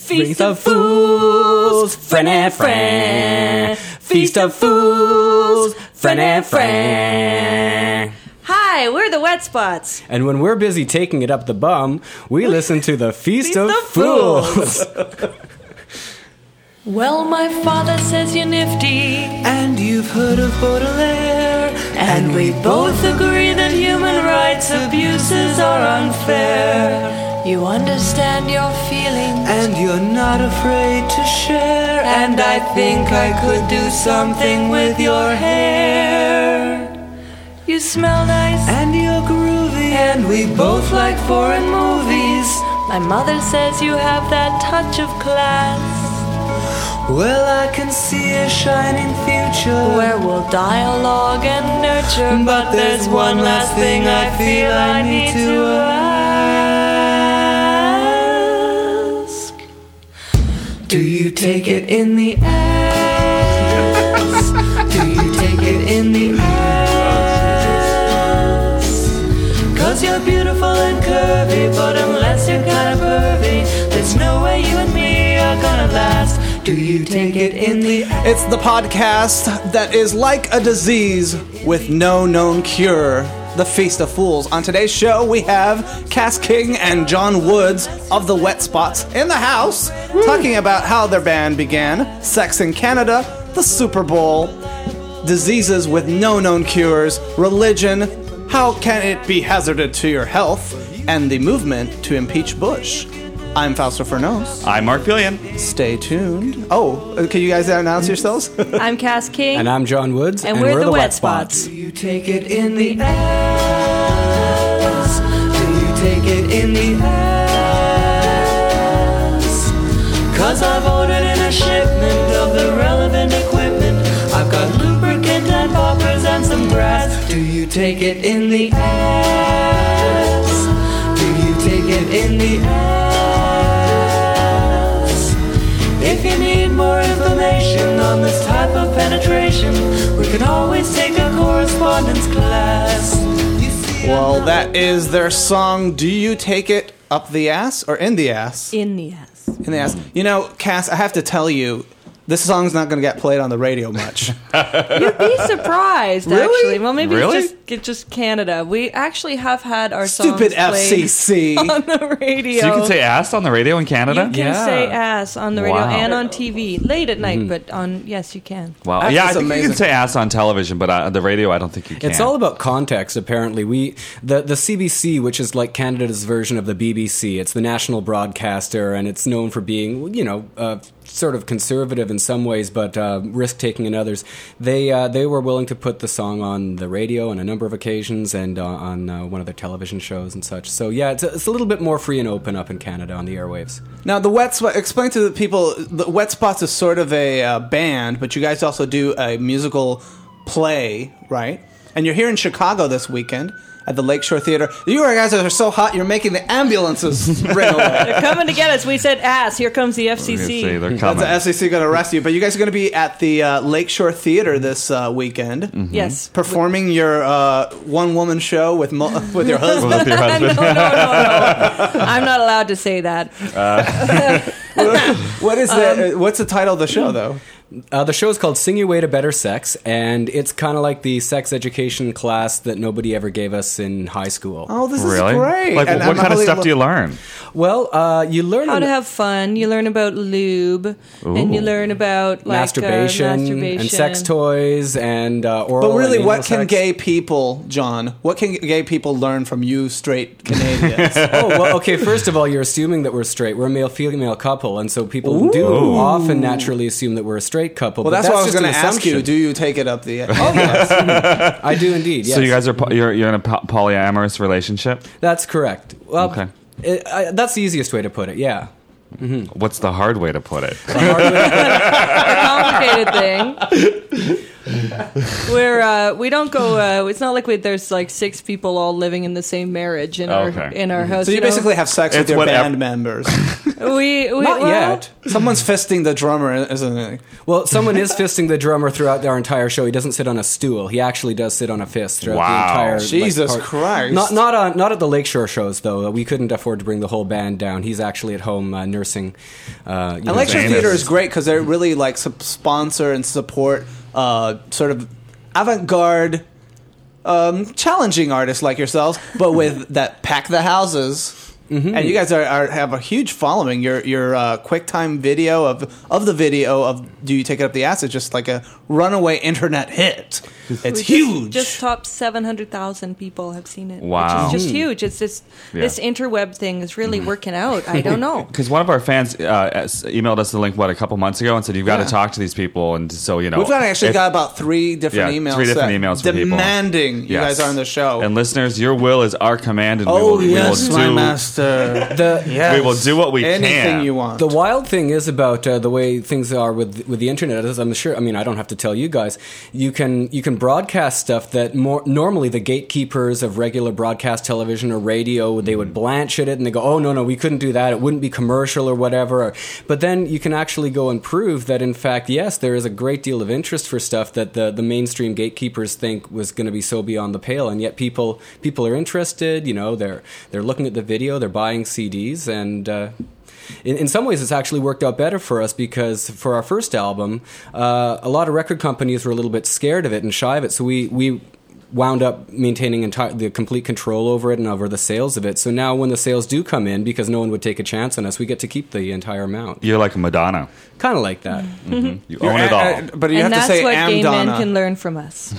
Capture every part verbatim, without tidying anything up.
Feast of Fools, friend and friend. Feast of Fools, friend and friend. Hi, we're the Wet Spots. And when we're busy taking it up the bum, we listen to the Feast, Feast of, of Fools. Well, my father says you're nifty, and you've heard of Baudelaire, and we both agree that human rights abuses are unfair. You understand your feelings, and you're not afraid to share, and I think I could do something with your hair. You smell nice, and you're groovy, and we both like foreign movies. My mother says you have that touch of class. Well, I can see a shining future where we'll dialogue and nurture, but there's one last thing I feel I need to ask. Do you take it in the ass? Do you take it in the ass? Cause you're beautiful and curvy, but unless you're kind of pervy, there's no way you and me are gonna last. Do you take it in the ass? It's the podcast that is like a disease with no known cure. The Feast of Fools. On today's show, we have Cass King and John Woods of the Wet Spots in the house, Woo. talking about how their band began, Sex in Canada, the Super Bowl, diseases with no known cures, religion, how can it be hazarded to your health, and the movement to impeach Bush. I'm Fausto Fernos. I'm Mark Pillion. Stay tuned. Oh, can you guys announce yourselves? I'm Cass King. And I'm John Woods. And, and we're, we're the, the Wet, Wet Spots. Spots. Do you take it in the ass? Do you take it in the ass? Cause I've ordered in a shipment of the relevant equipment. I've got lubricant and poppers and some grass. Do you take it in the ass? Do you take it in the ass? If you need more information on this type of penetration, we can always take a correspondence class. Well, that is their song, Do You Take It Up the Ass or In the Ass? In the Ass. In the Ass. You know, Cass, I have to tell you, this song's not going to get played on the radio much. You'd be surprised, really? actually. Well, maybe really? it's just, just Canada. We actually have had our songs Stupid F C C. played on the radio. So you can say ass on the radio in Canada? You can yeah. say ass on the radio Wow. and on T V. Late at night, Mm-hmm. but on, yes, you can. Wow. That's yeah, I just think amazing. you can say ass on television, but on the radio, I don't think you can. It's all about context, apparently. We the, the C B C, which is like Canada's version of the B B C, it's the national broadcaster, and it's known for being, you know, uh, sort of conservative in some ways, but uh, risk-taking in others. They uh, they were willing to put the song on the radio on a number of occasions and uh, on uh, one of their television shows and such. So yeah, it's a, it's a little bit more free and open up in Canada on the airwaves. Now, the Wet Spots, explain to the people, the Wet Spots is sort of a uh, band, but you guys also do a musical play, right? And you're here in Chicago this weekend at the Lakeshore Theater. You guys are so hot, you're making the ambulances ring away. They're coming to get us. We said ass. Here comes the F C C. Say they're That's coming. the F C C going to arrest you. But you guys are going to be at the uh, Lakeshore Theater this uh, weekend. Mm-hmm. Yes. Performing your uh, one-woman show with mo- with your husband. With your husband. no, no, no, no. I'm not allowed to say that. What is the, um, what's the title of the show, though? Uh, the show is called Sing Your Way to Better Sex, and it's kind of like the sex education class that nobody ever gave us in high school. Oh, this Really? is great. Like, And what I'm kind of really stuff lo- do you learn? Well, uh, you learn How an- to have fun. You learn about lube, and you Ooh. learn about like masturbation, uh, masturbation and sex toys and uh, oral. But really, and what anal can sex. gay people, John, what can gay people learn from you straight Canadians? Oh, well, okay, first of all, you're assuming that we're straight. We're a male-female couple, and so people do often naturally assume that we're a straight couple. Well, but that's, what I was just going to an ask you. assumption. Do you take it up the... Oh, yes. I do indeed, yes. So you guys are po- you're you're in a po- polyamorous relationship? That's correct. Well, Okay. it, I, that's the easiest way to put it, yeah. What's the hard way to put it? a complicated thing. We're uh, we don't go. Uh, it's not like we, there's like six people all living in the same marriage in Oh, our okay. in our house. So you know? basically have sex with It's your whatever- band members. we, we Not well, yet. Someone's fisting the drummer, isn't it? Well, someone is fisting the drummer throughout our entire show. He doesn't sit on a stool. He actually does sit on a fist throughout Wow. the entire. like, Jesus part. Christ. Not not on not at the Lakeshore shows though. We couldn't afford to bring the whole band down. He's actually at home uh, nursing. Uh, you And know, Lecture famous. Theater is great because they really like sup- sponsor and support uh, sort of avant-garde, um, challenging artists like yourselves, but with that pack the houses. Mm-hmm. And you guys are, are have a huge following. Your your uh, QuickTime video of of the video of "Do You Take It Up the Ass" is just like a runaway internet hit. It's we just- huge. Just, top seven hundred thousand people have seen it. Wow. Which is just huge. It's just Yeah. this interweb thing is really working out. I don't know. Because one of our fans uh, s- emailed us the link, what, a couple months ago and said, you've got Yeah. to talk to these people. And so, you know. We've got actually if- got about three different Yeah, emails. three different that- emails from people. demanding you Yes. guys are on the show. And listeners, your will is our command. And we oh will, yes, we will my do, master. the Yes. We will do what we Anything can. you want. The wild thing is about uh, the way things are with with the internet. Is I'm sure. I mean, I don't have to tell you guys. You can you can broadcast stuff that more normally the gatekeepers of regular broadcast television or radio they would blanch at it and they go, oh no no we couldn't do that. It wouldn't be commercial or whatever. But then you can actually go and prove that in fact yes there is a great deal of interest for stuff that the the mainstream gatekeepers think was going to be so beyond the pale, and yet people people are interested. You know they're they're looking at the video, they're buying C Ds, and uh, in, in some ways, it's actually worked out better for us because for our first album, uh, a lot of record companies were a little bit scared of it and shy of it. So we we wound up maintaining entire, the complete control over it and over the sales of it. So now when the sales do come in, because no one would take a chance on us, we get to keep the entire amount. You're like a Madonna. Kind of like that. You own it all. Uh, but you and have to that's say what am gay Donna. men can learn from us.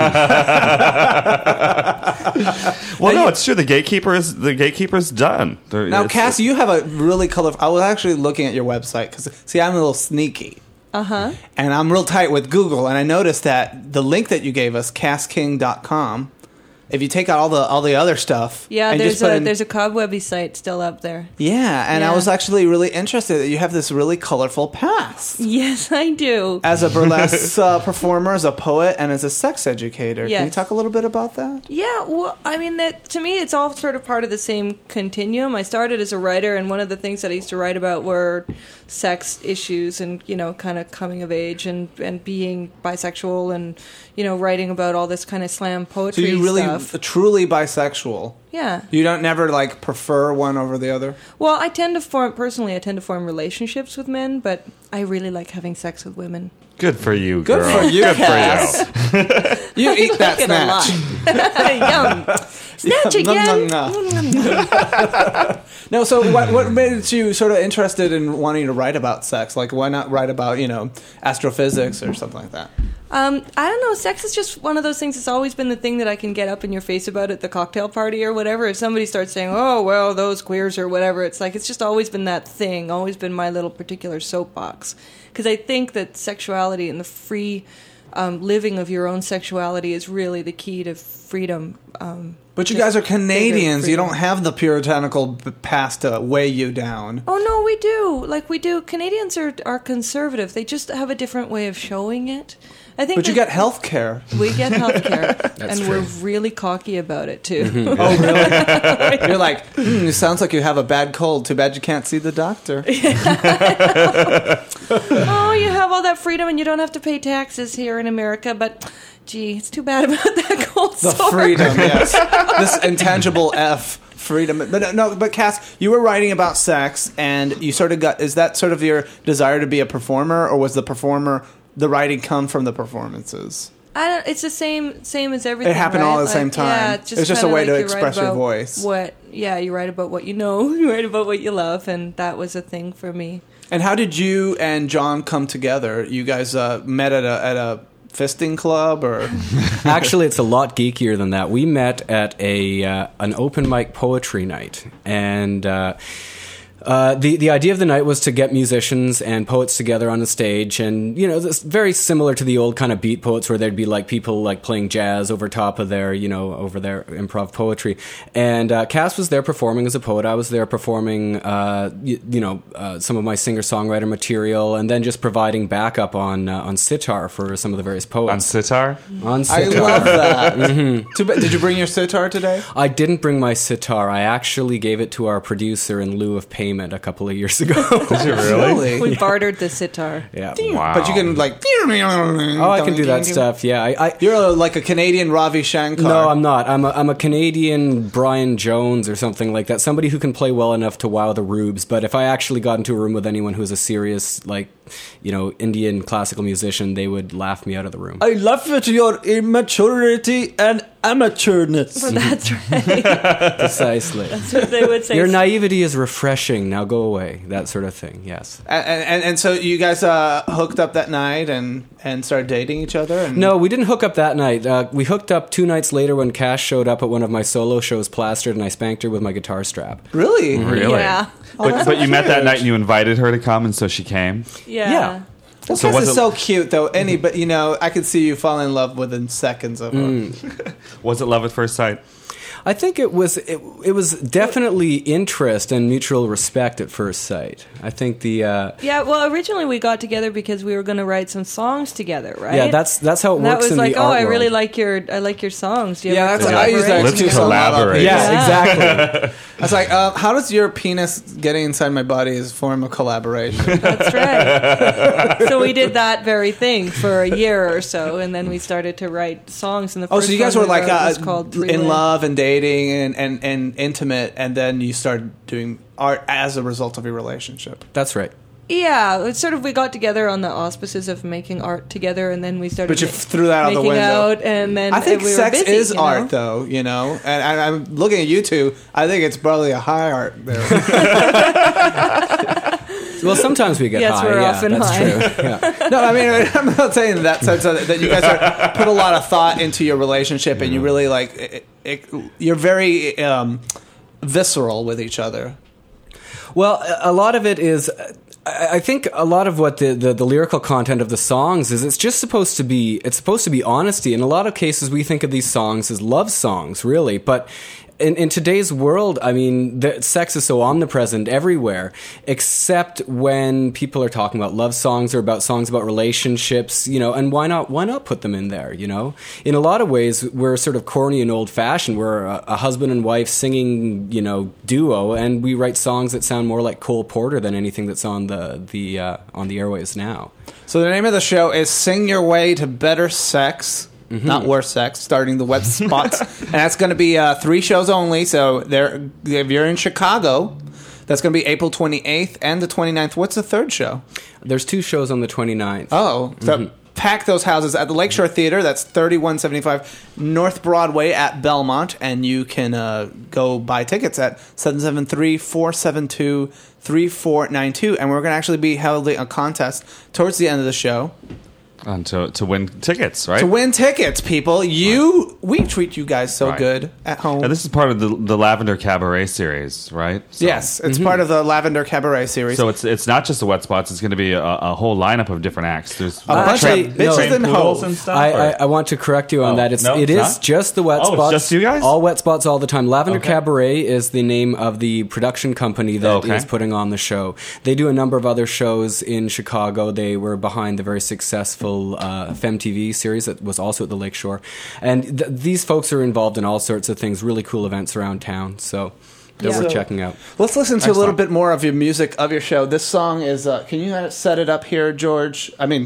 Well, no, it's true. The gatekeeper is the gatekeeper's done. They're- Now, it's- Cass, you have a really colorful. I was actually looking at your website because, see, I'm a little sneaky. Uh huh. And I'm real tight with Google, and I noticed that the link that you gave us, cass king dot com, if you take out all the all the other stuff, Yeah, and there's just put a in- there's a cobwebby site still up there. yeah, and I Yeah. was actually really interested that you have this really colorful past Yes, I do. as a burlesque uh, performer, as a poet, and as a sex educator. Can you Yes. talk a little bit about that? Yeah, well, I mean, that to me, it's all sort of part of the same continuum. I started as a writer, and one of the things that I used to write about were sex issues and, you know, kind of coming of age and, and being bisexual and, you know, writing about all this kind of slam So poetry you really stuff. truly bisexual. Yeah. You don't never like prefer one over the other. Well, I tend to form, personally, I tend to form relationships with men, but I really like having sex with women. Good for you, Good girl. for you, Good Cass. for you. You eat that Like it a lot. snatch. Yum. Snatch Nom, again. nom, nom. No, so what, what made you sort of interested in wanting to write about sex? Like, why not write about, you know, astrophysics or something like that? Um, I don't know. Sex is just one of those things. It's always been the thing that I can get up in your face about at the cocktail party or whatever. If somebody starts saying, "Oh, well, those queers" or whatever, it's like it's just always been that thing. Always been my little particular soapbox. Because I think that sexuality and the free um, living of your own sexuality is really the key to freedom. Um, But you just guys are bigger Canadians. You freedom. don't have the puritanical b- past to weigh you down. Oh no, we do. Like we do. Canadians are are conservative. They just have a different way of showing it. I think. But you that- get health care. We get health care, and true. we're really cocky about it too. Oh, really? You're like, hmm, it sounds like you have a bad cold. Too bad you can't see the doctor. Oh, you have all that freedom, and you don't have to pay taxes here in America. But, gee, it's too bad about that cold The sore. freedom, yes. This intangible F, freedom. But no, but Cass, you were writing about sex, and you sort of got. Is that sort of your desire to be a performer, or was the performer the writing come from the performances? I don't. It's the same, same as everything. It happened right? all at the Like, same time. Yeah, It's just a kinda way to like you write express your about voice. What? Yeah, you write about what you know. You write about what you love, and that was a thing for me. And how did you and John come together? You guys uh, met at a at a fisting club, or Actually, it's a lot geekier than that. We met at a uh, an open mic poetry night, and uh, Uh, the the idea of the night was to get musicians and poets together on the stage, and you know, this very similar to the old kind of beat poets, where there'd be like people like playing jazz over top of their, you know, over their improv poetry. And uh, Cass was there performing as a poet. I was there performing, uh, you, you know, uh, some of my singer songwriter material, and then just providing backup on uh, on sitar for some of the various poets. On sitar? On I sitar. love that. mm-hmm. Too bad- Did you bring your sitar today? I didn't bring my sitar. I actually gave it to our producer in lieu of payment a couple of years ago. Did you really? We bartered the sitar. Yeah. Wow. But you can like. Oh, I can do that stuff. Yeah. I, I You're a, like a Canadian Ravi Shankar. no, I'm not. I'm a, I'm a Canadian Brian Jones or something like that. Somebody who can play well enough to wow the rubes. But if I actually got into a room with anyone who's a serious, like, you know, Indian classical musician, they would laugh me out of the room. I laugh at your immaturity and amateurness. Well, that's right. Precisely. That's what they would say. Your naivety is refreshing. Now go away. That sort of thing. Yes. And, and and so you guys uh, hooked up that night and, and started dating each other? And No, we didn't hook up that night. Uh, we hooked up two nights later when Cass showed up at one of my solo shows, plastered, and I spanked her with my guitar strap. Really? Really? Yeah. But, but you met that night and you invited her to come, and so she came? Yeah. Yeah. Well, So Cass was is it- so cute, though. Any, but you know, I could see you fall in love within seconds of her. Was it love at first sight? I think it was it, it was definitely interest and mutual respect at first sight. I think the uh, Yeah, well, originally we got together because we were going to write some songs together, right? yeah that's that's how it And that works was in like, the oh, art I really world. like your, I like your songs. Do you Yeah, ever that's what I use that Let's excuse a lot of collaborate. people. Yeah, Yeah. exactly. I was like, uh, how does your penis getting inside my body is a form of collaboration? That's right. So we did that very thing for a year or so, and then we started to write songs. And the Oh, first so you guys one were we like wrote uh, was called Three in Limbs. love and dating and, and, and intimate, and then you started doing art as a result of your relationship. That's right. Yeah, it's sort of we got together on the auspices of making art together, and then we started. But you ma- threw that out the making window. Out, and then I think we were sex busy, is you know? art, though, you know? And, and I'm looking at you two. I think it's probably a high art there. Well, sometimes we get Yes, high. we're yeah, often that's high. true. Yeah. No, I mean, I'm not saying in that sense that that you guys are, put a lot of thought into your relationship and you really, like, it, it, you're very um, visceral with each other. Well, a a lot of it is. I I think a lot of what the, the, the lyrical content of the songs is, it's just supposed to be, it's supposed to be honesty. In a lot of cases, we think of these songs as love songs, really. But in, in today's world, I mean, the, sex is so omnipresent everywhere, except when people are talking about love songs or about songs about relationships, you know, and why not, why not put them in there, you know? In a lot of ways, we're sort of corny and old-fashioned. We're a, a husband and wife singing, you know, duo, and we write songs that sound more like Cole Porter than anything that's on the, the, uh, on the airwaves now. So the name of the show is Sing Your Way to Better Sex. Mm-hmm. Not worse sex, starting the web spots. And that's going to be uh, three shows only. So there, if you're in Chicago, that's going to be April twenty-eighth and the twenty-ninth. What's the third show? There's two shows on the twenty-ninth. Oh, so pack those houses at the Lakeshore Theater. That's thirty-one seventy-five North Broadway at Belmont. And you can uh, go buy tickets at seven seven three, four seven two, three four nine two. And we're going to actually be holding a contest towards the end of the show. And to, to win tickets, right? To win tickets, people, you we treat you guys so Right. good at home. And this is part of the, the Lavender Cabaret series, right? So, yes, it's part of the Lavender Cabaret series. So it's it's not just the wet spots. It's going to be a, a whole lineup of different acts. There's a bunch Actually, of no. bitches trained and poodles hoes. and stuff. I, or- I, I want to correct you on Oh, that. It's no, it it's is not? just the wet Oh, it's spots. just you guys? All wet spots all the time. Lavender Okay. Cabaret is the name of the production company that is Okay. putting on the show. They do a number of other shows in Chicago. They were behind the very successful uh, F E M T V series that was also at the Lakeshore, and th- these folks are involved in all sorts of things. Really cool events around town. So they're Yeah. worth So- checking out. Let's listen to a little Excellent. bit more of your music of your show. This song is. Uh, can you uh, set it up here, George? I mean,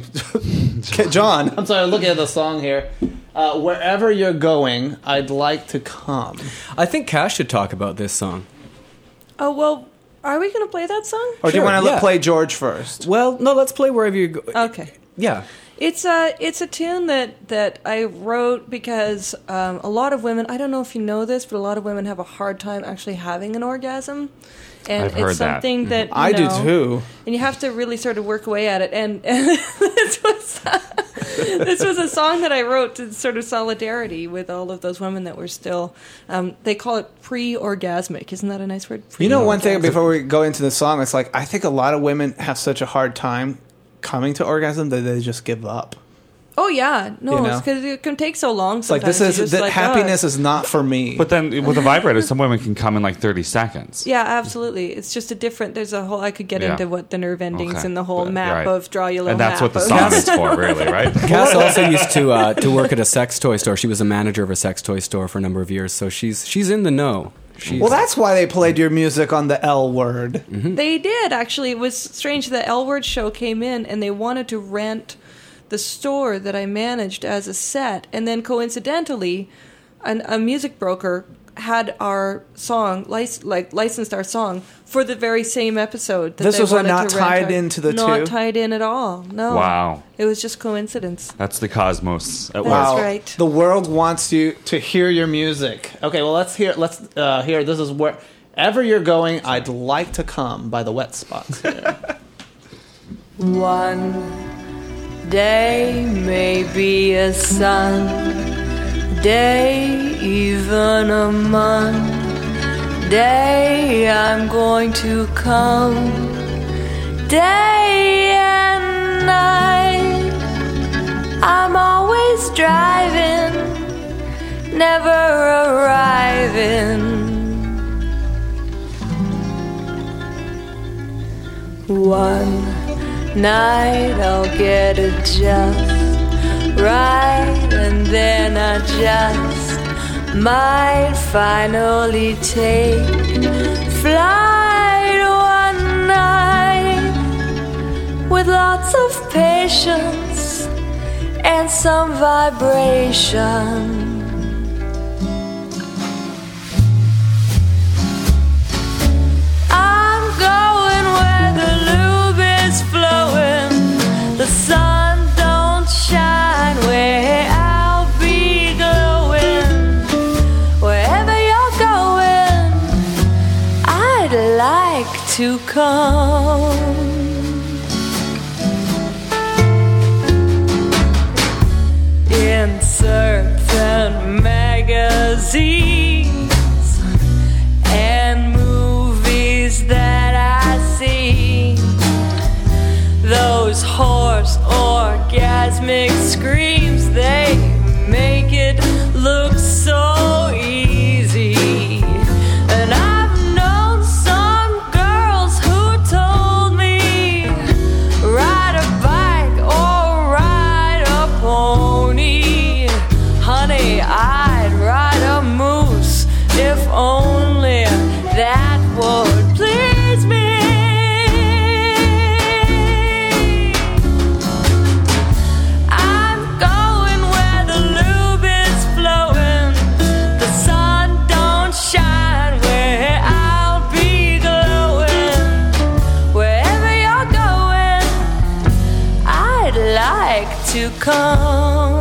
John. I'm sorry. Looking at the song here. Uh, Wherever you're going, I'd like to come. I think Cash should talk about this song. Oh well, are we going to play that song? Or do you Sure, want to yeah. play George first? Well, no, let's play Wherever You Go. Okay. Yeah. It's a it's a tune that, that I wrote because um, a lot of women, I don't know if you know this, but a lot of women have a hard time actually having an orgasm, and I've heard it's that. something that, you I do know, too. and you have to really sort of work away at it. And, and this was This was a song that I wrote to sort of solidarity with all of those women that were still, um, they call it pre-orgasmic. Isn't that a nice word? You know, one thing before we go into the song, it's like, I think a lot of women have such a hard time coming to orgasm that they just give up. Oh, yeah. No, You know? because it can take so long It's like, sometimes. this is, You're just that like, happiness "Ugh." is not for me. But then with a vibrator, some women can come in like thirty seconds. Yeah, absolutely. It's just a different, there's a whole, I could get Yeah. into what the nerve endings Okay. and the whole But- map right. of draw your little And that's map what the of- song is for, really, right? Cass also used to uh, to work at a sex toy store. She was a manager of a sex toy store for a number of years, so she's she's in the know. She's, Well, that's why they played your music on the L Word. They did, actually. It was strange. The L Word show came in and they wanted to rent the store that I managed as a set. And then coincidentally, an, a music broker had our song, lic- like licensed our song for the very same episode. That This they was wanted not to rent tied our- into the Not two? tied in at all. No. Wow. It was just coincidence. That's the cosmos at That's work. Wow. right. The world wants you to hear your music. Okay, well, let's hear, let's uh, hear, this is Wherever You're Going, I'd Like to Come by the Wet Spots. Here. One day, maybe a Sunday, even a Monday, I'm going to come day and night. I'm always driving, never arriving. One night I'll get it just right, and then I just might finally take flight one night with lots of patience and some vibration. I'm going where the lube is flowing, the sun don't shine, where I'll be glowing. Wherever you're going, I'd like to come. In certain magazines and movies that I see, those hoarse orgasmic screams, they make it look so easy. And I've known some girls who told me, ride a bike or ride a pony. Honey, I'd ride a moose if only that would please me. I'm going where the lube is flowing, the sun don't shine, where I'll be glowing. Wherever you're going, I'd like to come.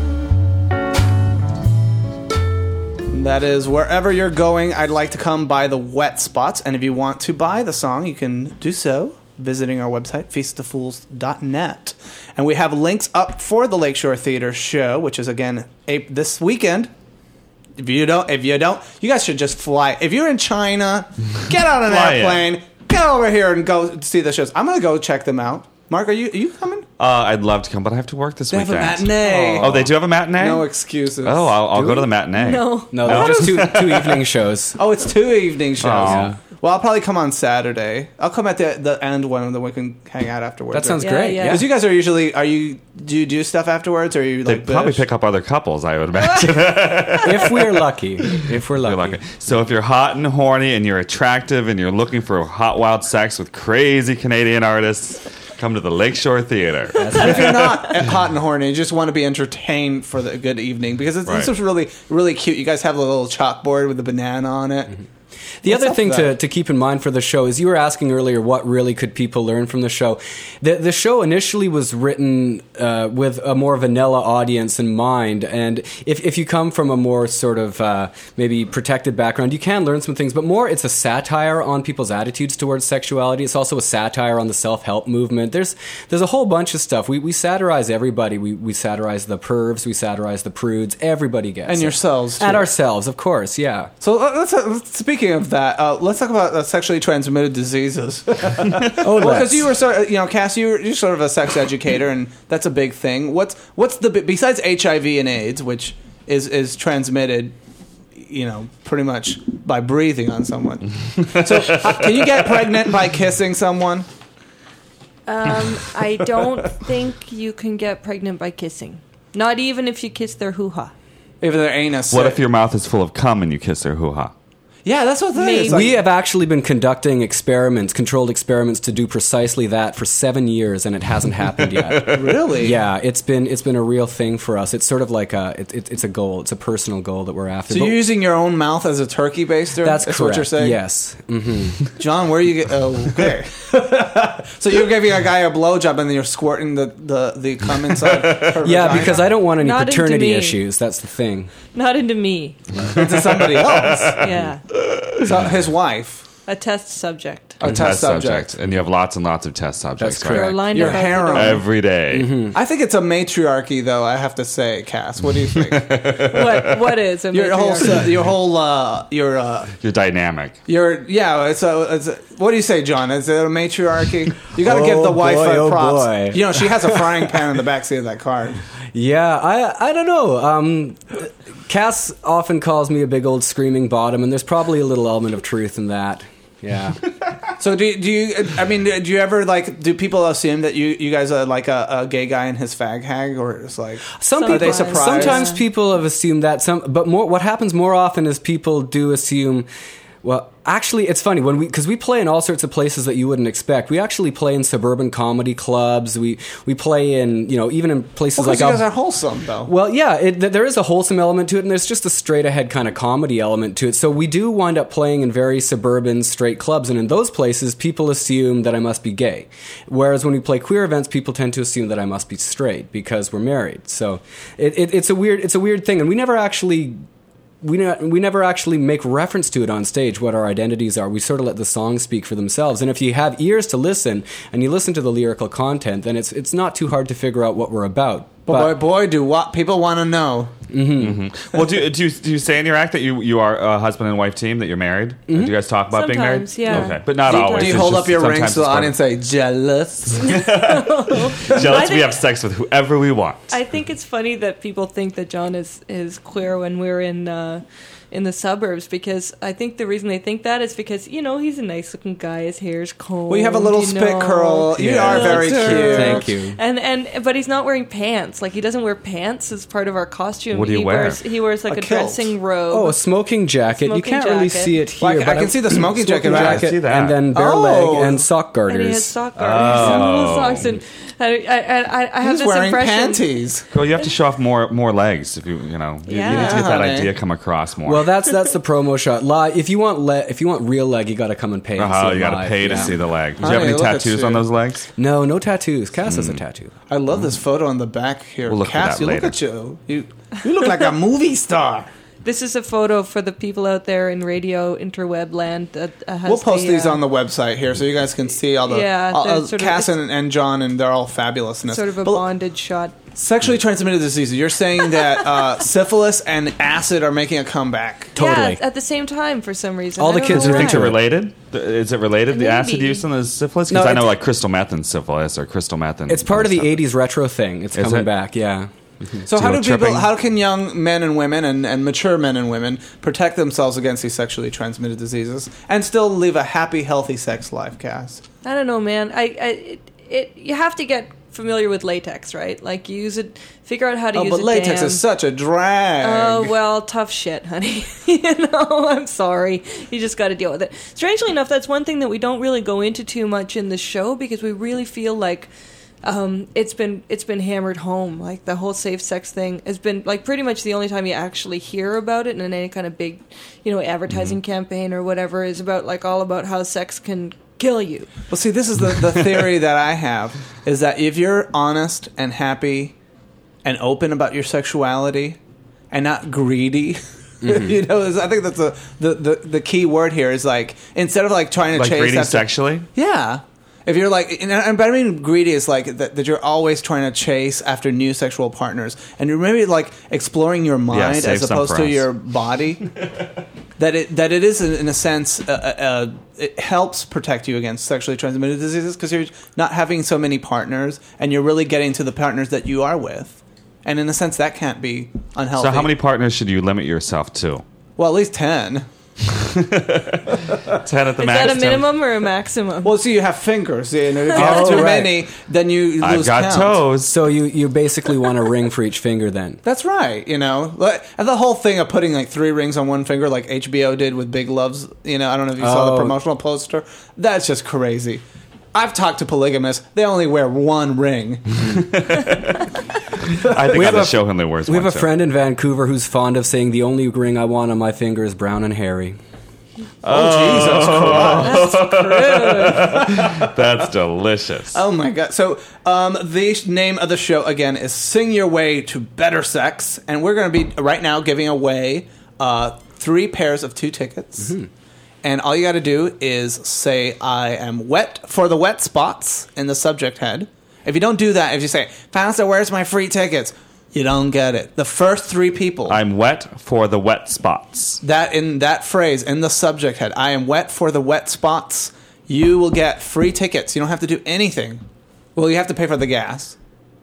That is Wherever You're Going, I'd Like to Come by the Wet Spots. And if you want to buy the song, you can do so visiting our website, feast of fools dot net. And we have links up for the Lakeshore Theater show, which is again a- this weekend. If you don't, if you don't, you guys should just fly. If you're in China, get on an Fly in. airplane, get over here and go see the shows. I'm going to go check them out. Mark, are you are you coming? Uh, I'd love to come, but I have to work this They have a weekend. matinee. Oh, they do have a matinee? No excuses. Oh, I'll, I'll Do go we? to the matinee. No. no, they're just two two evening shows. Oh, it's two evening shows. Oh. Yeah. Well, I'll probably come on Saturday. I'll come at the the end one, and then we can hang out afterwards. That sounds Yeah, great. yeah. Yeah. Because you guys are usually, are you, do you do stuff afterwards, or are you They like probably bish? pick up other couples, I would imagine. If we're lucky, if we're lucky. You're lucky. So if you're hot and horny and you're attractive and you're looking for hot, wild sex with crazy Canadian artists, come to the Lakeshore Theater. And if you're not hot and horny, you just want to be entertained for the good evening, because it's, Right. it's just really, really cute. You guys have a little chalkboard with a banana on it. The What's other up thing with to, that? to keep in mind for the show is you were asking earlier what really could people learn from the show. The the show initially was written uh, with a more vanilla audience in mind, and if if you come from a more sort of uh, maybe protected background, you can learn some things. But more, it's a satire on people's attitudes towards sexuality. It's also a satire on the self-help movement. There's there's a whole bunch of stuff. We we satirize everybody. We we satirize the pervs. We satirize the prudes. Everybody gets And it. yourselves, too. And ourselves, of course. Yeah. So uh, let's, uh, speaking of that, uh, let's talk about uh, sexually transmitted diseases. Oh, Well, because you were sort of, you know, Cass, you're, you're sort of a sex educator, and that's a big thing. What's what's the besides H I V and AIDS, which is is transmitted, you know, pretty much by breathing on someone. So, uh, can you get pregnant by kissing someone? Um, I don't think you can get pregnant by kissing. Not even if you kiss their hoo-ha. If their anus. What if your mouth is full of cum and you kiss their hoo-ha? Yeah, that's what that Maybe. is. Like, We have actually been conducting experiments, controlled experiments, to do precisely that for seven years, and it hasn't happened yet. really? Yeah, it's been it's been a real thing for us. It's sort of like a it, it, it's a goal. It's a personal goal that we're after. So But you're using your own mouth as a turkey baster? that's That's correct. what you're saying? Yes. Mm-hmm. John, where you get? Oh, okay. So you're giving a guy a blowjob and then you're squirting the, the, the cum inside her Yeah, vagina? because I don't want any Not into paternity me. issues. That's the thing. Not into me. into somebody else. Yeah. So his wife. A test subject. A test, subject. And you have lots and lots of test subjects. That's right? correct. They're lined Your up out the harem. door. Every day. Mm-hmm. I think it's a matriarchy, though. I have to say, Cass. What do you think? What what is a your whole, matriarch? your whole, uh, your, uh, You're dynamic. your, yeah. It's a, it's a. What do you say, John? Is it a matriarchy? You got to Oh, give the wife boy, uh, oh, props. boy. You know, she has a frying pan in the backseat of that car. Yeah, I I don't know. Um, Cass often calls me a big old screaming bottom, and there's probably a little element of truth in that. Yeah. So do you, do you? I mean, do you ever like? Do people assume that you you guys are like a, a gay guy and his fag hag, or it's like Some are people, they surprised? Sometimes people have assumed that. Some, but more. What happens more often is people do assume. Well, actually, it's funny when we because we play in all sorts of places that you wouldn't expect. We actually play in suburban comedy clubs. We we play in you know even in places Well, 'cause like you guys Al- are wholesome, though. Well, yeah, it, th- there is a wholesome element to it, and there's just a straight ahead kind of comedy element to it. So we do wind up playing in very suburban straight clubs, and in those places, people assume that I must be gay. Whereas when we play queer events, people tend to assume that I must be straight because we're married. So it, it, it's a weird it's a weird thing, and we never actually. We, ne- we never actually make reference to it on stage, what our identities are. We sort of let the songs speak for themselves. And if you have ears to listen, and you listen to the lyrical content, then it's it's not too hard to figure out what we're about. Boy, boy, do what people want to know. Well, do, do, you, do you say in your act that you, you are a husband and wife team, that you're married? Mm-hmm. Do you guys talk about being married? Sometimes, yeah. Okay, but not Do you- always. Do you It's hold just up your sometimes rings to the it's part audience of- and say, jealous? Jealous, I we think- have sex with whoever we want. I think it's funny that people think that John is, is queer when we're in uh, in the suburbs, because I think the reason they think that is because, you know, he's a nice looking guy, his hair's combed. Well, you have a little you spit know. curl. You Yeah. are very Little cute. turd. Thank you. And and but he's not wearing pants. Like, he doesn't wear pants as part of our costume. What do you he wear? Wears, he wears like A a, kilt. dressing robe. Oh, a smoking jacket. you Smoking can't really jacket. see it here. Well, I, but I can see the smoking jacket. smoking right? I see that. and then bare Oh. leg and sock and garters. he has sock garters and little socks. And I, I, I, I have He's this wearing impression. panties. Well, you have to show off more more legs if you you know you, you need to Yeah. get that honey. idea come across more. Well, that's that's the promo shot. Live. If you want le- if you want real leg, you got to come and pay. and uh-huh, see it you got to live. pay to Yeah. see the leg. Do you Honey, have any look at tattoos you. on those legs? No, no tattoos. Cass has a tattoo. I love this photo on the back here. We'll look for Cass, that you look later. at you. You you look like a movie star. This is a photo for the people out there in radio interweb land. That uh, has We'll post the, these uh, on the website here so you guys can see all the Yeah, all, the uh, sort of- Cass it's- and, and John, and they're all fabulous in this. sort of a But bondage shot. sexually transmitted diseases. You're saying that uh, syphilis and acid are making a comeback. Totally. Yeah, at the same time for some reason. All I the don't kids know are why. Think into they're it. related? Th- Is it related, the Maybe. acid use and the syphilis? No, Because I know it's- like crystal meth and syphilis or crystal meth and It's part of the other stuff. eighties retro thing. It's Is coming it? back. Yeah. So how do Guilt people? tripping. How can young men and women and, and mature men and women protect themselves against these sexually transmitted diseases and still live a happy, healthy sex life, Cass? I don't know, man. I, I it, it you have to get familiar with latex, right? Like, you use it, figure out how to Oh, use but it. latex damn. is such a drag. Oh, well, tough shit, honey. you know, I'm sorry. You just got to deal with it. Strangely enough, that's one thing that we don't really go into too much in the show, because we really feel like um, it's been it's been hammered home. Like the whole safe sex thing has been like pretty much the only time you actually hear about it in any kind of big, you know, advertising mm-hmm. campaign or whatever is about like all about how sex can kill you. Well, see, this is the, the theory that I have is that if you're honest and happy and open about your sexuality and not greedy. Mm-hmm. You know, I think that's a, the, the the key word here is like instead of like trying to like chase greedy after, sexually. Yeah, if you're like, and, and but I mean greedy is like that, that you're always trying to chase after new sexual partners, and you're maybe like exploring your mind yeah, as opposed to us. your body. that it that it is in a sense, uh, uh, it helps protect you against sexually transmitted diseases because you're not having so many partners, and you're really getting to the partners that you are with. And in a sense, that can't be unhealthy. So how many partners should you limit yourself to? Well, at least ten. ten at the Is max. that a minimum or a maximum? Well, see, you have fingers. You know, if you have Oh, too right. many, then you lose I've got count. toes. So you, you basically want a ring for each finger then? That's right. You know, Like, and the whole thing of putting like three rings on one finger, like H B O did with Big Loves. You know, I don't know if you saw the Oh. promotional poster. That's just crazy. I've talked to polygamists. They only wear one ring. I think We on have the a- show him they wears We have one a too. friend in Vancouver who's fond of saying the only ring I want on my finger is brown and hairy. Oh, Jesus Christ. That's delicious. Oh my god! So, um, the sh- name of the show again is "Sing Your Way to Better Sex," and we're going to be right now giving away uh, three pairs of two tickets. Mm-hmm. And all you got to do is say "I am wet" for the wet spots in the subject head. If you don't do that, if you say "Pastor, where's my free tickets?" you don't get it. The first three people I'm wet for the wet spots. that in that phrase in the subject head, "I am wet for the wet spots," you will get free tickets. You don't have to do anything. Well, you have to pay for the gas.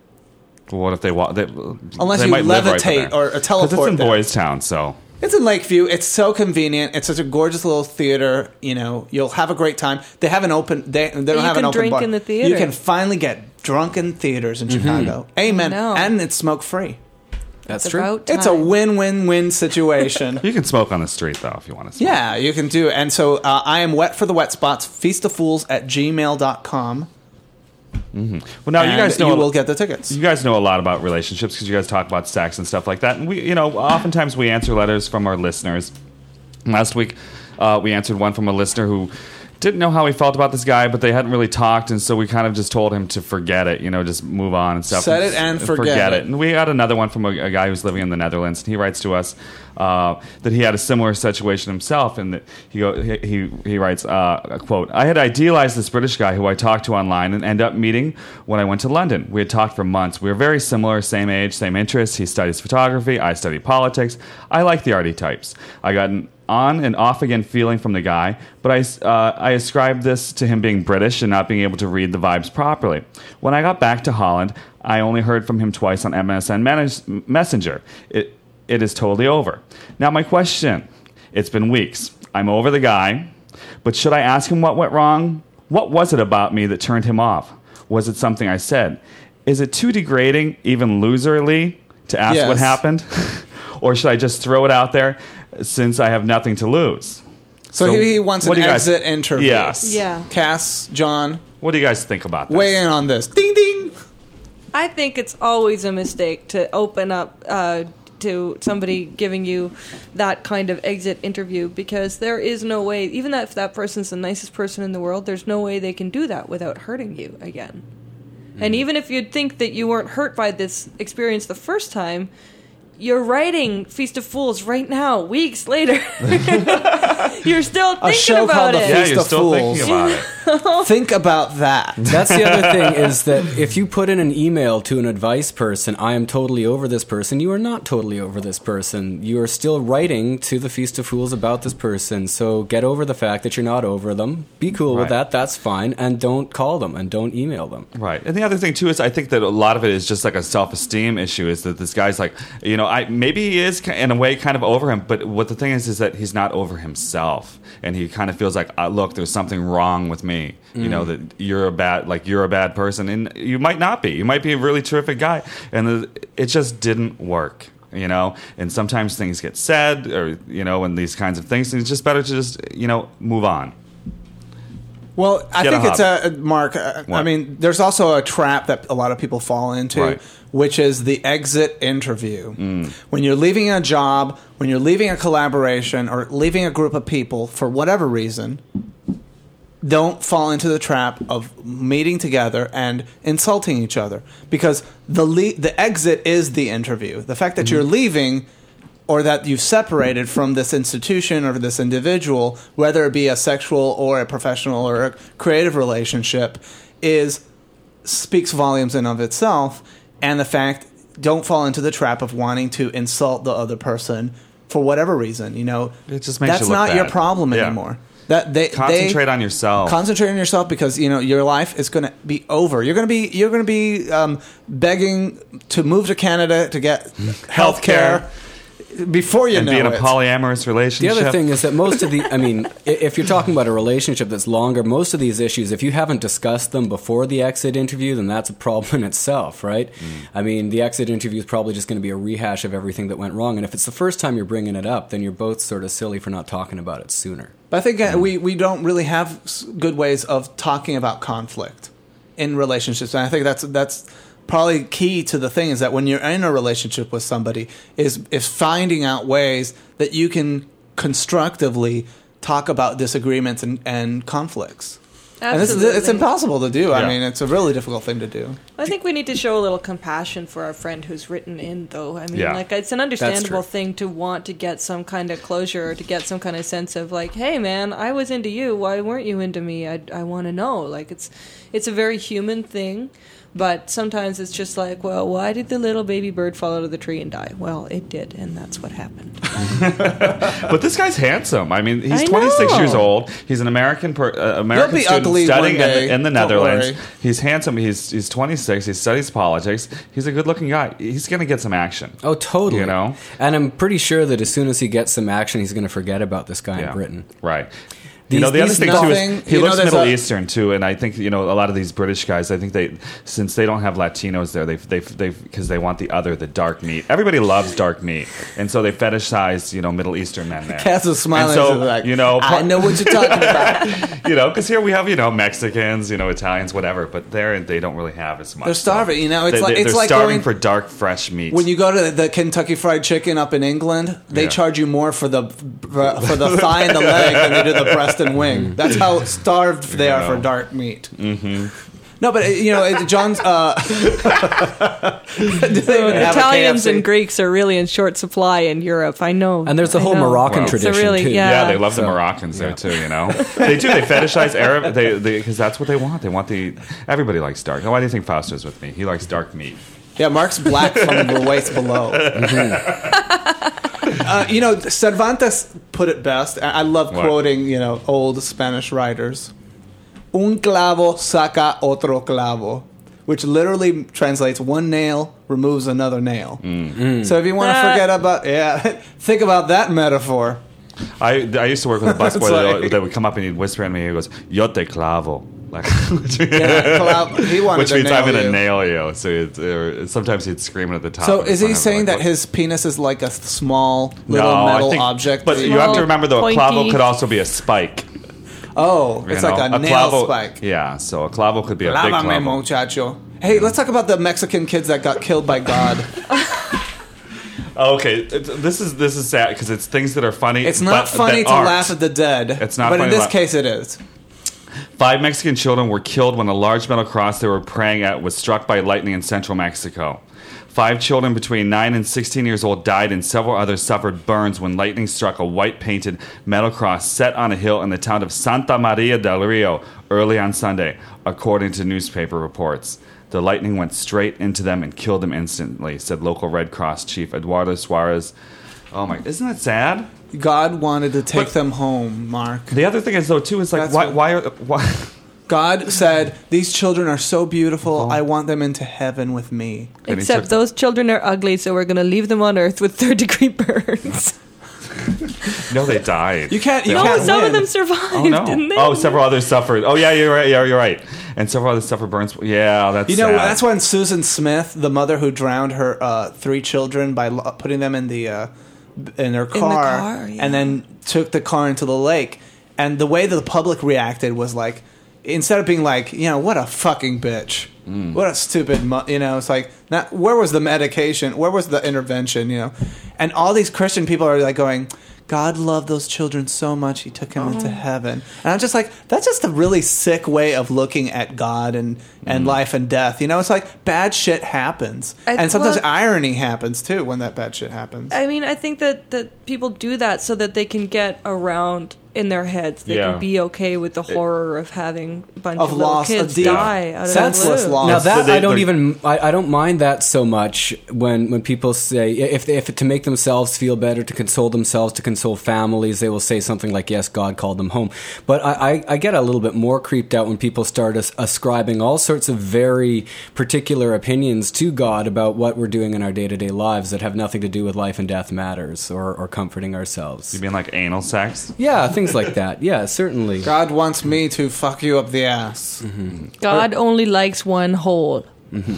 What if they walk? They, Unless they you might live right levitate there. or- or teleport 'Cause it's in there. Boys Town, so It's in Lakeview. It's so convenient. It's such a gorgeous little theater. You know, you'll have a great time. They have an open. They, they don't You have an can open drink bar. in the theater. You can finally get drunk in theaters in Chicago. Amen. I know. And it's smoke free. That's It's true. about time. It's a win-win-win situation. you can smoke on the street though if you want to. Smoke. Yeah, you can do it. And so uh, I am wet for the wet spots. Feast of Fools at gmail dot com. Well, now you And guys know you a- will get the tickets. You guys know a lot about relationships because you guys talk about sex and stuff like that. And we, you know, oftentimes we answer letters from our listeners. Last week, uh, we answered one from a listener who didn't know how he felt about this guy, but they hadn't really talked, and so we kind of just told him to forget it, you know, just move on and stuff. Set it and forget it. And we got another one from a, a guy who's living in the Netherlands, and he writes to us uh, that he had a similar situation himself, and that he go, he, he he writes, uh, a quote, "I had idealized this British guy who I talked to online and ended up meeting when I went to London. We had talked for months. We were very similar, same age, same interests. He studies photography. I study politics. I like the arty types. I got an on and off again feeling from the guy, but I, uh, I ascribed this to him being British and not being able to read the vibes properly. When I got back to Holland, I only heard from him twice on M S N manage- Messenger. It, it is totally over. Now my question, it's been weeks. I'm over the guy, but should I ask him what went wrong? What was it about me that turned him off? Was it something I said? Is it too degrading, even loserly, to ask Yes. what happened? Or should I just throw it out there since I have nothing to lose? So, So he, he wants what an do you guys- exit interview. Yes. Yeah. Cass, John, What do you guys think about this? weigh in on this. Ding ding. I think it's always a mistake to open up uh, to somebody giving you that kind of exit interview because there is no way, even that if that person's the nicest person in the world, there's no way they can do that without hurting you again. Hmm. And even if you'd think that you weren't hurt by this experience the first time, you're writing Feast of Fools right now, weeks later. You're still thinking show about called The it. Yeah, Feast you're of still Fools. thinking about it. Think about that. That's the other thing is that if you put in an email to an advice person, I am totally over this person, you are not totally over this person. You are still writing to the Feast of Fools about this person. So get over the fact that you're not over them. Be cool with Right. that. That's fine. And don't call them and don't email them. Right. And the other thing, too, is I think that a lot of it is just like a self-esteem issue is that this guy's like, you know, I maybe he is in a way kind of over him, but what the thing is is that he's not over himself. And he kind of feels like, uh, look, there's something wrong with me. You know, that you're a bad, like you're a bad person. And you might not be. You might be a really terrific guy. And the, it just didn't work. You know, and sometimes things get said or, you know, and these kinds of things. And it's just better to just, you know, move on. Well, I Get a think it's hub. a Mark. uh, I What? mean, there's also a trap that a lot of people fall into, Right. which is the exit interview. When you're leaving a job, when you're leaving a collaboration, or leaving a group of people for whatever reason, don't fall into the trap of meeting together and insulting each other, because the le- the exit is the interview. The fact that you're leaving, or that you've separated from this institution or this individual, whether it be a sexual or a professional or a creative relationship, is speaks volumes in of itself. And the fact, don't fall into the trap of wanting to insult the other person for whatever reason. You know, It just makes that's you look not your bad. problem Yeah. anymore. That they Concentrate they, on yourself. Concentrate on yourself, because you know your life is going to be over. You're going to be you're going to be um, begging to move to Canada to get health care before you and know be in a it. polyamorous The relationship. other thing is that most of the, I mean, i- if you're talking about a relationship that's longer, most of these issues, if you haven't discussed them before the exit interview, then that's a problem in itself, right? I mean, the exit interview is probably just going to be a rehash of everything that went wrong. And if it's the first time you're bringing it up, then you're both sort of silly for not talking about it sooner. But I think uh, we, we don't really have s- good ways of talking about conflict in relationships. And I think that's that's probably key to the thing, is that when you're in a relationship with somebody, is is finding out ways that you can constructively talk about disagreements and, and conflicts. And this is, it's Absolutely. impossible to do. I Yeah. mean, it's a really difficult thing to do. I think we need to show a little compassion for our friend who's written in, though. I mean, Yeah. like, it's an understandable true. thing to want to get some kind of closure, or to get some kind of sense of, like, hey, man, I was into you. Why weren't you into me? I, I want to know. Like, it's it's a very human thing. But sometimes it's just like, well, why did the little baby bird fall out of the tree and die? Well, it did, and that's what happened. But this guy's handsome. I mean, he's I twenty-six know. years old. He's an American per, uh, American be student ugly studying one in, day. the, in the Don't Netherlands. worry. He's handsome. He's he's twenty-six. He studies politics. He's a good-looking guy. He's going to get some action. Oh, totally. You know? And I'm pretty sure that as soon as he gets some action, he's going to forget about this guy in Britain. Right. These- you know, the other these thing nothing- too is he you know, looks there's Middle a- Eastern too, and I think you know a lot of these British guys. I think they, since they don't have Latinos there, they they they because they want the other, the dark meat. Everybody loves dark meat, and so they fetishize you know Middle Eastern men there. Cass is smiling. And so, so like, you know, I know what you're talking about. you know, because here we have you know Mexicans, you know Italians, whatever, but there they don't really have as much. They're starving, you know, it's They- like- they- it's they're like starving going- for dark, fresh meat. When you go to the Kentucky Fried Chicken up in England, they Yeah. charge you more for the for the thigh and the leg than they do the breast and wing. That's how starved they You are for know. dark meat. Mm-hmm. No, but uh, you know, it- John's. Uh, do they even have a Italians K F C? and Greeks are really in short supply in Europe. I know. And there's the I whole know. Moroccan Wow. It's a tradition, really- too. yeah. Yeah, they love the So- Moroccans there too. You know, they do. They fetishize Arab. They because that's what they want. They want the. Everybody likes dark. Why do you think Fausto's with me? He likes dark meat. Yeah, Mark's black from the waist below. uh, you know, Cervantes put it best. I I love What? quoting, you know, old Spanish writers. Un clavo saca otro clavo, which literally translates one nail removes another nail. So if you want to Ah. forget about, yeah, think about that metaphor. I, I used to work with a busboy It's that, like- that would come up and he'd whisper at me. He goes, "Yo te clavo," like, Yeah, clav- he wanted which to means nail I'm going you. to nail you. So it, uh, sometimes he'd scream it at the top. So of his is he lungs, saying like, that "What?" his penis is like a small little No, I metal think- object? But that you have to Small, remember though, a pointy. clavo could also be a spike. oh, you it's know? like a, nail clavo, spike. Yeah, so a clavo could be a big Lávame, clavo. muchacho. Hey, let's talk about the Mexican kids that got killed by God. Oh, okay, it's, this is this is sad because it's things that are funny. It's not but funny that to aren't. laugh at the dead. It's not but funny in to this laugh- case, it is. Five Mexican children were killed when a large metal cross they were praying at was struck by lightning in central Mexico. Five children between nine and sixteen years old died, and several others suffered burns when lightning struck a white painted metal cross set on a hill in the town of Santa Maria del Rio early on Sunday, according to newspaper reports. The lightning went straight into them and killed them instantly, said local Red Cross chief Eduardo Suarez. Oh my, isn't that sad? God wanted to take But- them home, Mark. The other thing is though too is like That's why what- why are why God said, "These children are so beautiful. I want them into heaven with me." And he Except took- those children are ugly, so we're going to leave them on Earth with third degree burns. no they died. You can't. You No, can't some win. of them survived, Oh no! didn't they? Oh, several others suffered. Oh yeah, you're right. Yeah, you're right. And several others suffered burns. Yeah, that's You know, sad. that's when Susan Smith, the mother who drowned her uh, three children by lo- putting them in the uh, in her car, car, yeah. and then took the car into the lake. And the way that the public reacted was like, instead of being like, you know, what a fucking bitch. Mm. What a stupid, mu-, you know, it's like, not, where was the medication? Where was the intervention, you know? And all these Christian people are like going, God loved those children so much, he took them oh. into heaven. And I'm just like, that's just a really sick way of looking at God and, and mm. life and death. You know, it's like bad shit happens. I, and sometimes well, irony happens, too, when that bad shit happens. I mean, I think that, that people do that so that they can get around in their heads. They yeah. can be okay with the horror of having a bunch of, of little kids of die out of senseless the loss. Now that they, I don't even I, I don't mind that so much when, when people say if if to make themselves feel better, to console themselves, to console families, they will say something like, yes, God called them home. But I, I, I get a little bit more creeped out when people start as, ascribing all sorts of very particular opinions to God about what we're doing in our day-to-day lives that have nothing to do with life and death matters or, or comforting ourselves. You mean like anal sex? Yeah, things like that. Yeah, certainly. God wants me to fuck you up the ass. Mm-hmm. God or, only likes one hole. Mm-hmm.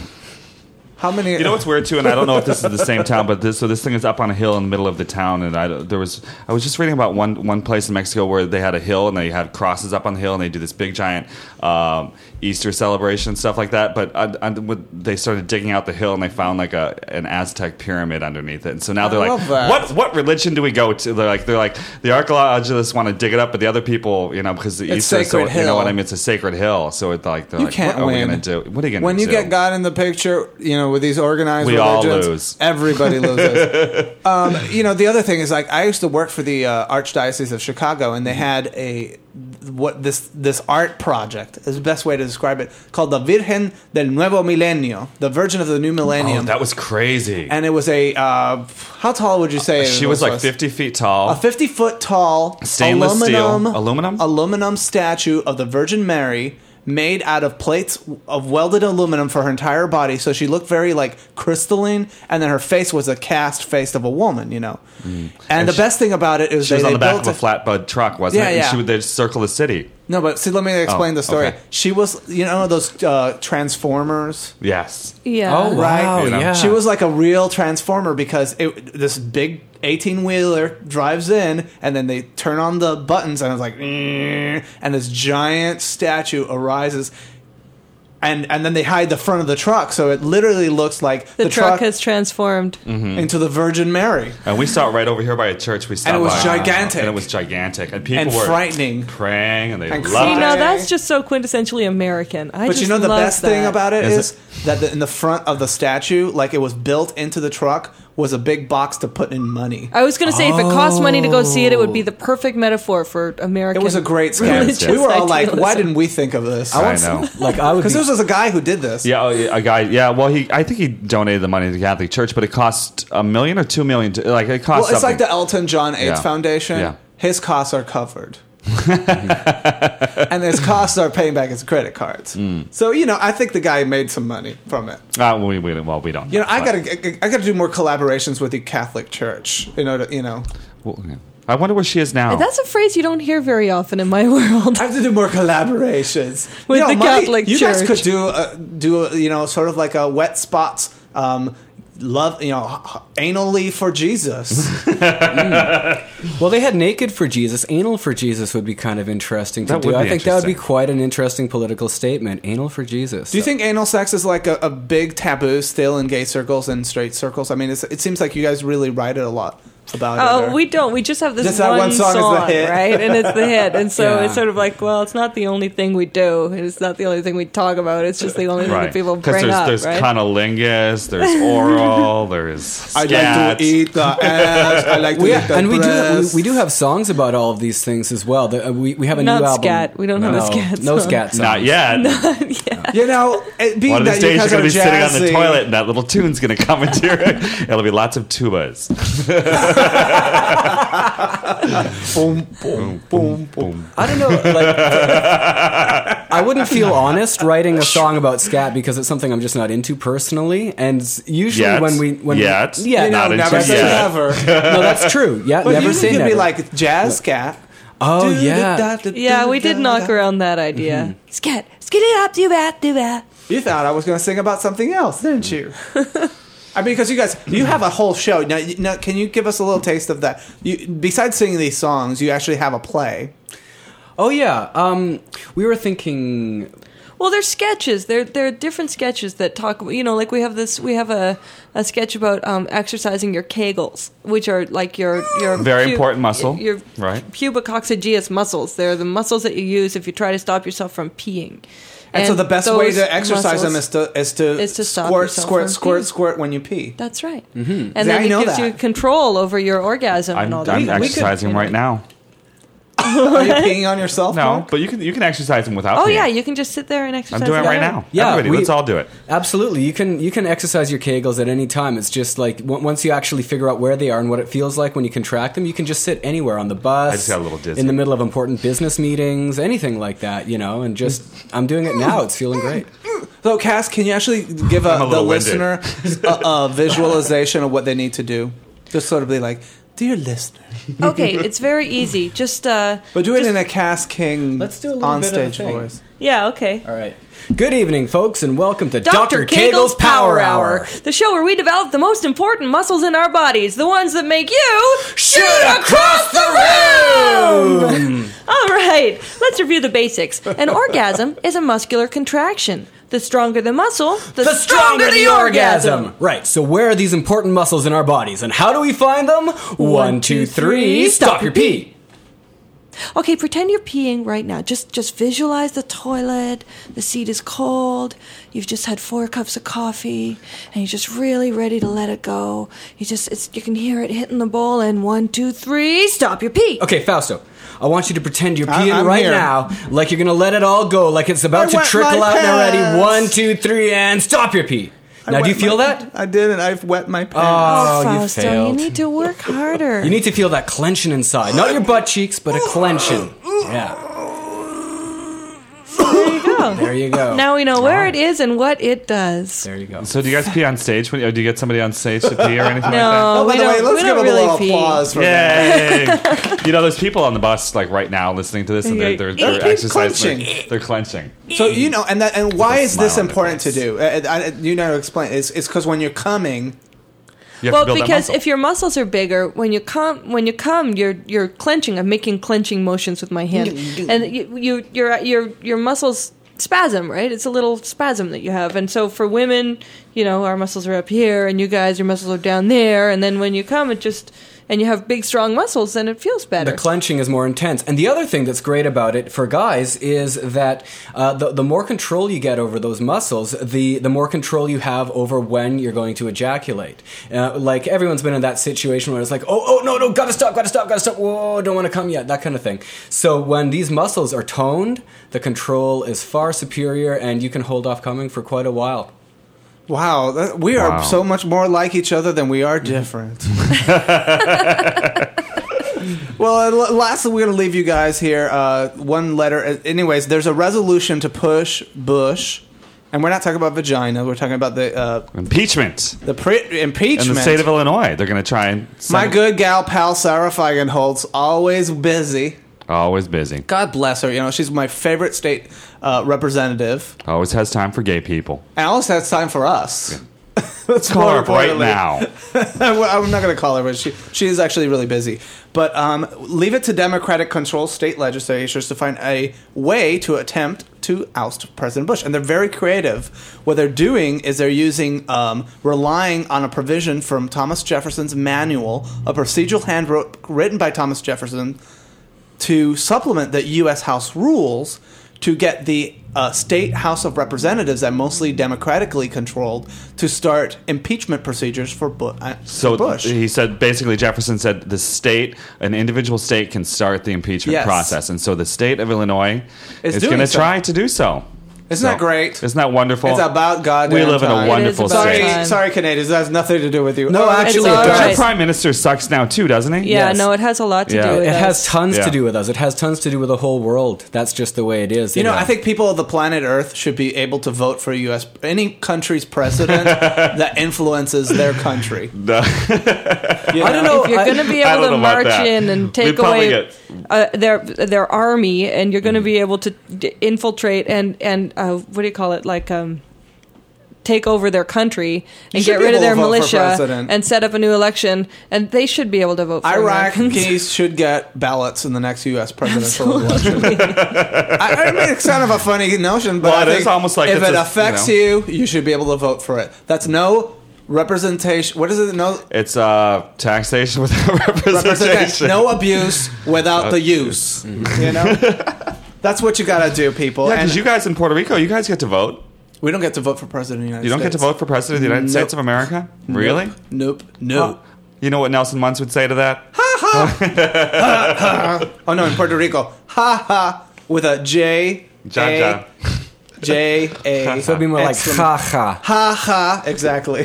How many? You know what's weird too, and I don't know if this is the same town, but this so this thing is up on a hill in the middle of the town, and I there was I was just reading about one one place in Mexico where they had a hill and they had crosses up on the hill and they do this big giant um, Easter celebration and stuff like that. But I, I, they started digging out the hill and they found like a an Aztec pyramid underneath it, and so now they're I like, what what religion do we go to? They're like they're like the archaeologists want to dig it up, but the other people, you know, because the it's Easter, sacred so, hill. You know what I mean? It's a sacred hill, so it's like they're you like, can't what are win. we gonna do? What are you gonna when do? you get God in the picture, you know, with these organized we all religions, lose. Everybody loses. um, you know, the other thing is like I used to work for the uh, Archdiocese of Chicago, and they had a what this this art project is the best way to describe it, called the Virgen del Nuevo Milenio, the Virgin of the New Millennium. Oh, that was crazy. And it was a uh, how tall would you say? She was like fifty feet tall. A fifty foot tall stainless aluminum, steel aluminum aluminum statue of the Virgin Mary, made out of plates of welded aluminum for her entire body, so she looked very like crystalline, and then her face was a cast face of a woman, you know. Mm. And, and the she, best thing about it is she they, was on they the back built of a flatbed truck, wasn't yeah, it? And yeah. she would they'd circle the city. No, but see, let me explain oh, the story. Okay. She was, you know, those uh, Transformers. Yes. Yeah. Oh, right. wow, you know? yeah. She was like a real Transformer because it, this big eighteen wheeler drives in, and then they turn on the buttons, and it's like, and this giant statue arises. And and then they hide the front of the truck, so it literally looks like the, the truck, truck has transformed mm-hmm. into the Virgin Mary. And we saw it right over here by a church. We stopped and it was by, gigantic, and it was gigantic, and people and were frightening, praying, and they and loved See, it. now that's just so quintessentially American. I but just you know the love best that. thing about it is, is it? that the, in the front of the statue, like it was built into the truck, was a big box to put in money. I was going to say, oh. if it cost money to go see it, it would be the perfect metaphor for American. It was a great scam. We were all like, "Why didn't we think of this?" I, I know, like I would because be- this was a guy who did this. Yeah, a guy. Yeah, well, he. I think he donated the money to the Catholic Church, but it cost a million or two million. To, like it cost. Well, it's something. like the Elton John AIDS yeah. Foundation. Yeah. His costs are covered. And his costs are paying back his credit cards. Mm. So you know, I think the guy made some money from it. Uh, we, we, well, we don't. You know, I gotta, I gotta do more collaborations with the Catholic Church. You know, to, you know. Well, yeah. I wonder where she is now. That's a phrase you don't hear very often in my world. I have to do more collaborations with you know, the my, Catholic you Church. You guys could do, a, do a, you know, sort of like a wet spots. Um, Love, you know, anally for Jesus. mm. Well, they had naked for Jesus. Anal for Jesus would be kind of interesting to that do. I think that would be interesting. quite an interesting political statement. Anal for Jesus. Do you think anal sex is like a, a big taboo still in gay circles and straight circles? I mean, it's, it seems like you guys really write it a lot about oh, it. Oh, we don't. We just have this Just one, that one song, song, is the hit. right? And it's the hit. And so Yeah. it's sort of like, well, it's not the only thing we do. And it's not the only thing we talk about. It's just the only thing right. that people Because bring there's, up, there's right? cunnilingus, there's oral, there's I'd scat. like to eat the ass. I like to We, eat the and we do breast. we, we do have songs about all of these things as well. The, uh, we we have a Not new album. scat. We don't have a No, scat No song. scat songs. Not yet. yeah. You know, it, being One of that these you days guys you're are going to be sitting on the jazzy- toilet and that little tune's going to come into your... It'll be lots of tubas. boom, boom, boom, boom. I don't know. Like, I wouldn't feel honest writing a song about scat because it's something I'm just not into personally. And usually Yet. when we when Yet. we, yeah, You know, Not never into say yet. never. no, that's true. Yeah, But never you say could never. be like jazz scat. oh yeah. Yeah, we did knock around that idea. Mm-hmm. Scat, skid it up, do that, do that. You thought I was going to sing about something else, didn't you? I mean, because you guys, you have a whole show. Now, you- now, can you give us a little taste of that? You, besides singing these songs, you actually have a play. Oh yeah, um, we were thinking. Well, they're sketches. They're they're different sketches that talk. You know, like we have this. We have a, a sketch about um, exercising your Kegels, which are like your your Very pu- important muscle, Your right. pubococcygeus muscles. They're the muscles that you use if you try to stop yourself from peeing. And, so the best way those to exercise them is muscles- to is to, is to stop squirt, yourself squirt, from squirt, peeing. squirt when you pee. That's right. See, Mm-hmm. And I then it know gives that. you control over your orgasm I'm, and all that. I'm We- we could- exercising you know. right now. Are you peeing on yourself? No, Mark? but you can you can exercise them without Oh peeing. yeah, you can just sit there and exercise. I'm doing it right there. now. Yeah, Everybody, we- let's all do it. Absolutely, you can you can exercise your Kegels at any time. It's just like w- once you actually figure out where they are and what it feels like when you contract them, you can just sit anywhere on the bus. I just got a little dizzy. In the middle of important business meetings, anything like that, you know. And just I'm doing it now. It's feeling great. So, Cass, can you actually give I'm a, a the little winded. listener a, a visualization of what they need to do? Just sort of be like, dear listener. Okay, it's very easy. Just uh, But do it just- in a Cass King Let's do a little bit of onstage a thing. voice. yeah. Okay. All right. Good evening, folks, and welcome to Doctor Doctor Kegel's Power Hour. the show where we develop the most important muscles in our bodies, the ones that make you Shoot across the room. All right, let's review the basics. An orgasm is a muscular contraction. The stronger the muscle, the, The stronger the orgasm. Right. So where are these important muscles in our bodies, and how do we find them? One, two, three. Stop your pee. Okay, pretend you're peeing right now. Just just visualize the toilet. The seat is cold. You've just had four cups of coffee, and you're just really ready to let it go. You just it's, you can hear it hitting the bowl, and one, two, three, stop your pee. Okay, Fausto. I want you to pretend you're I- peeing I'm right here. now, like you're gonna let it all go, like it's about I to wet trickle my out now. Ready? pants. One, two, three, and stop your pee. I Now, do you wet feel my- that? I did, and I've wet my pants. Oh, you Fausto, failed. you need to work harder. You need to feel that clenching inside, not your butt cheeks, but a clenching. Yeah. There you go. There you go. Now we know where it is and what it does. There you go. So do you guys pee on stage? When, or do you get somebody on stage to pee or anything No, Oh, by we the way, don't, let's we give don't them really a little pee. applause for like that. that? Yay! You know, there's people on the bus like right now listening to this, and they're they're, they're They're exercising. clenching. They're clenching. So you know, and that, and why a is this smile on their important to face. do? Uh, I, you know, to explain. It's it's because when you're coming, You have Well, to build that because muscle. if your muscles are bigger, when you come, when you come, you're you're clenching. I'm making clenching motions with my hand, and you, you your your your muscles spasm, right? It's a little spasm that you have, and so for women, you know, our muscles are up here, and you guys, your muscles are down there, and then when you come, it just and you have big, strong muscles, then it feels better. The clenching is more intense. And the other thing that's great about it for guys is that uh, the, the more control you get over those muscles, the, the more control you have over when you're going to ejaculate. Uh, like, everyone's been in that situation where it's like, oh, oh, no, no, gotta stop, gotta stop, gotta stop, whoa, don't want to come yet, that kind of thing. So when these muscles are toned, the control is far superior, and you can hold off coming for quite a while. wow, that, we are Wow. so much more like each other than we are different. Well, uh, l- lastly, we're going to leave you guys here. Uh, one letter. Uh, Anyways, there's a resolution to push Bush, and we're not talking about vagina. We're talking about the uh, Impeachment the pre- impeachment. in the state of Illinois. They're going to try and send My it- good gal pal Sarah Feigenholtz, always busy. always busy. God bless her. You know, she's my favorite state uh, representative, Always has time for gay people. and always has time for us. Let's Call her up right now. I'm not going to call her, but she she is actually really busy. But um, leave it to Democratic-controlled state legislatures to find a way to attempt to oust President Bush, and they're very creative. What they're doing is they're using um, relying on a provision from Thomas Jefferson's manual, a procedural handbook written by Thomas Jefferson, to supplement the U S House rules to get the uh, state House of Representatives, that mostly democratically controlled, to start impeachment procedures for, Bu- uh, So for Bush. he said, basically, Jefferson said the state, an individual state, can start the impeachment Yes. process, and so the state of Illinois Is is doing going to so. try to do so. Isn't that great? Isn't that wonderful? It's about goddamn We live in time. a wonderful It is about state. Sorry, time. sorry, Canadians. That has nothing to do with you. No, Oh, actually, all it But does. your right. prime minister sucks now too, doesn't he? Yeah, Yes. no, it has a lot to Yeah. do with It us. has tons Yeah. to do with us. It has tons to do with the whole world. That's just the way it is. You know, I think people of the planet Earth should be able to vote for U S any country's president that influences their country. You I don't know. If you're I- going to be I able don't to know about march that. in and We'd take probably away get- uh, their their army, and you're going to be able to d- infiltrate and and uh, what do you call it? Like um, take over their country and should get be rid of able their to vote for militia president. and set up a new election, and they should be able to vote for Americans. Iraqis should get ballots in the next U S presidential election. I, I mean, it's kind of a funny notion, but Well, I it think is almost like if it's it a- affects you you, you should be able to vote for it. That's no representation. What is it? No It's uh, taxation without representation. representation. No abuse without the use. You know, that's what you got to do, people. Yeah, and because you guys in Puerto Rico, you guys get to vote. we don't get to vote for president of the United You don't States. get to vote for president of the United Nope. States of America? Really? Nope. Nope. Huh. You know what Nelson Muntz would say to that? Oh no, in Puerto Rico, ha ha, with a J, Ja, A, ja. J A. So it'd be more like Excellent. ha ha. Ha ha, exactly.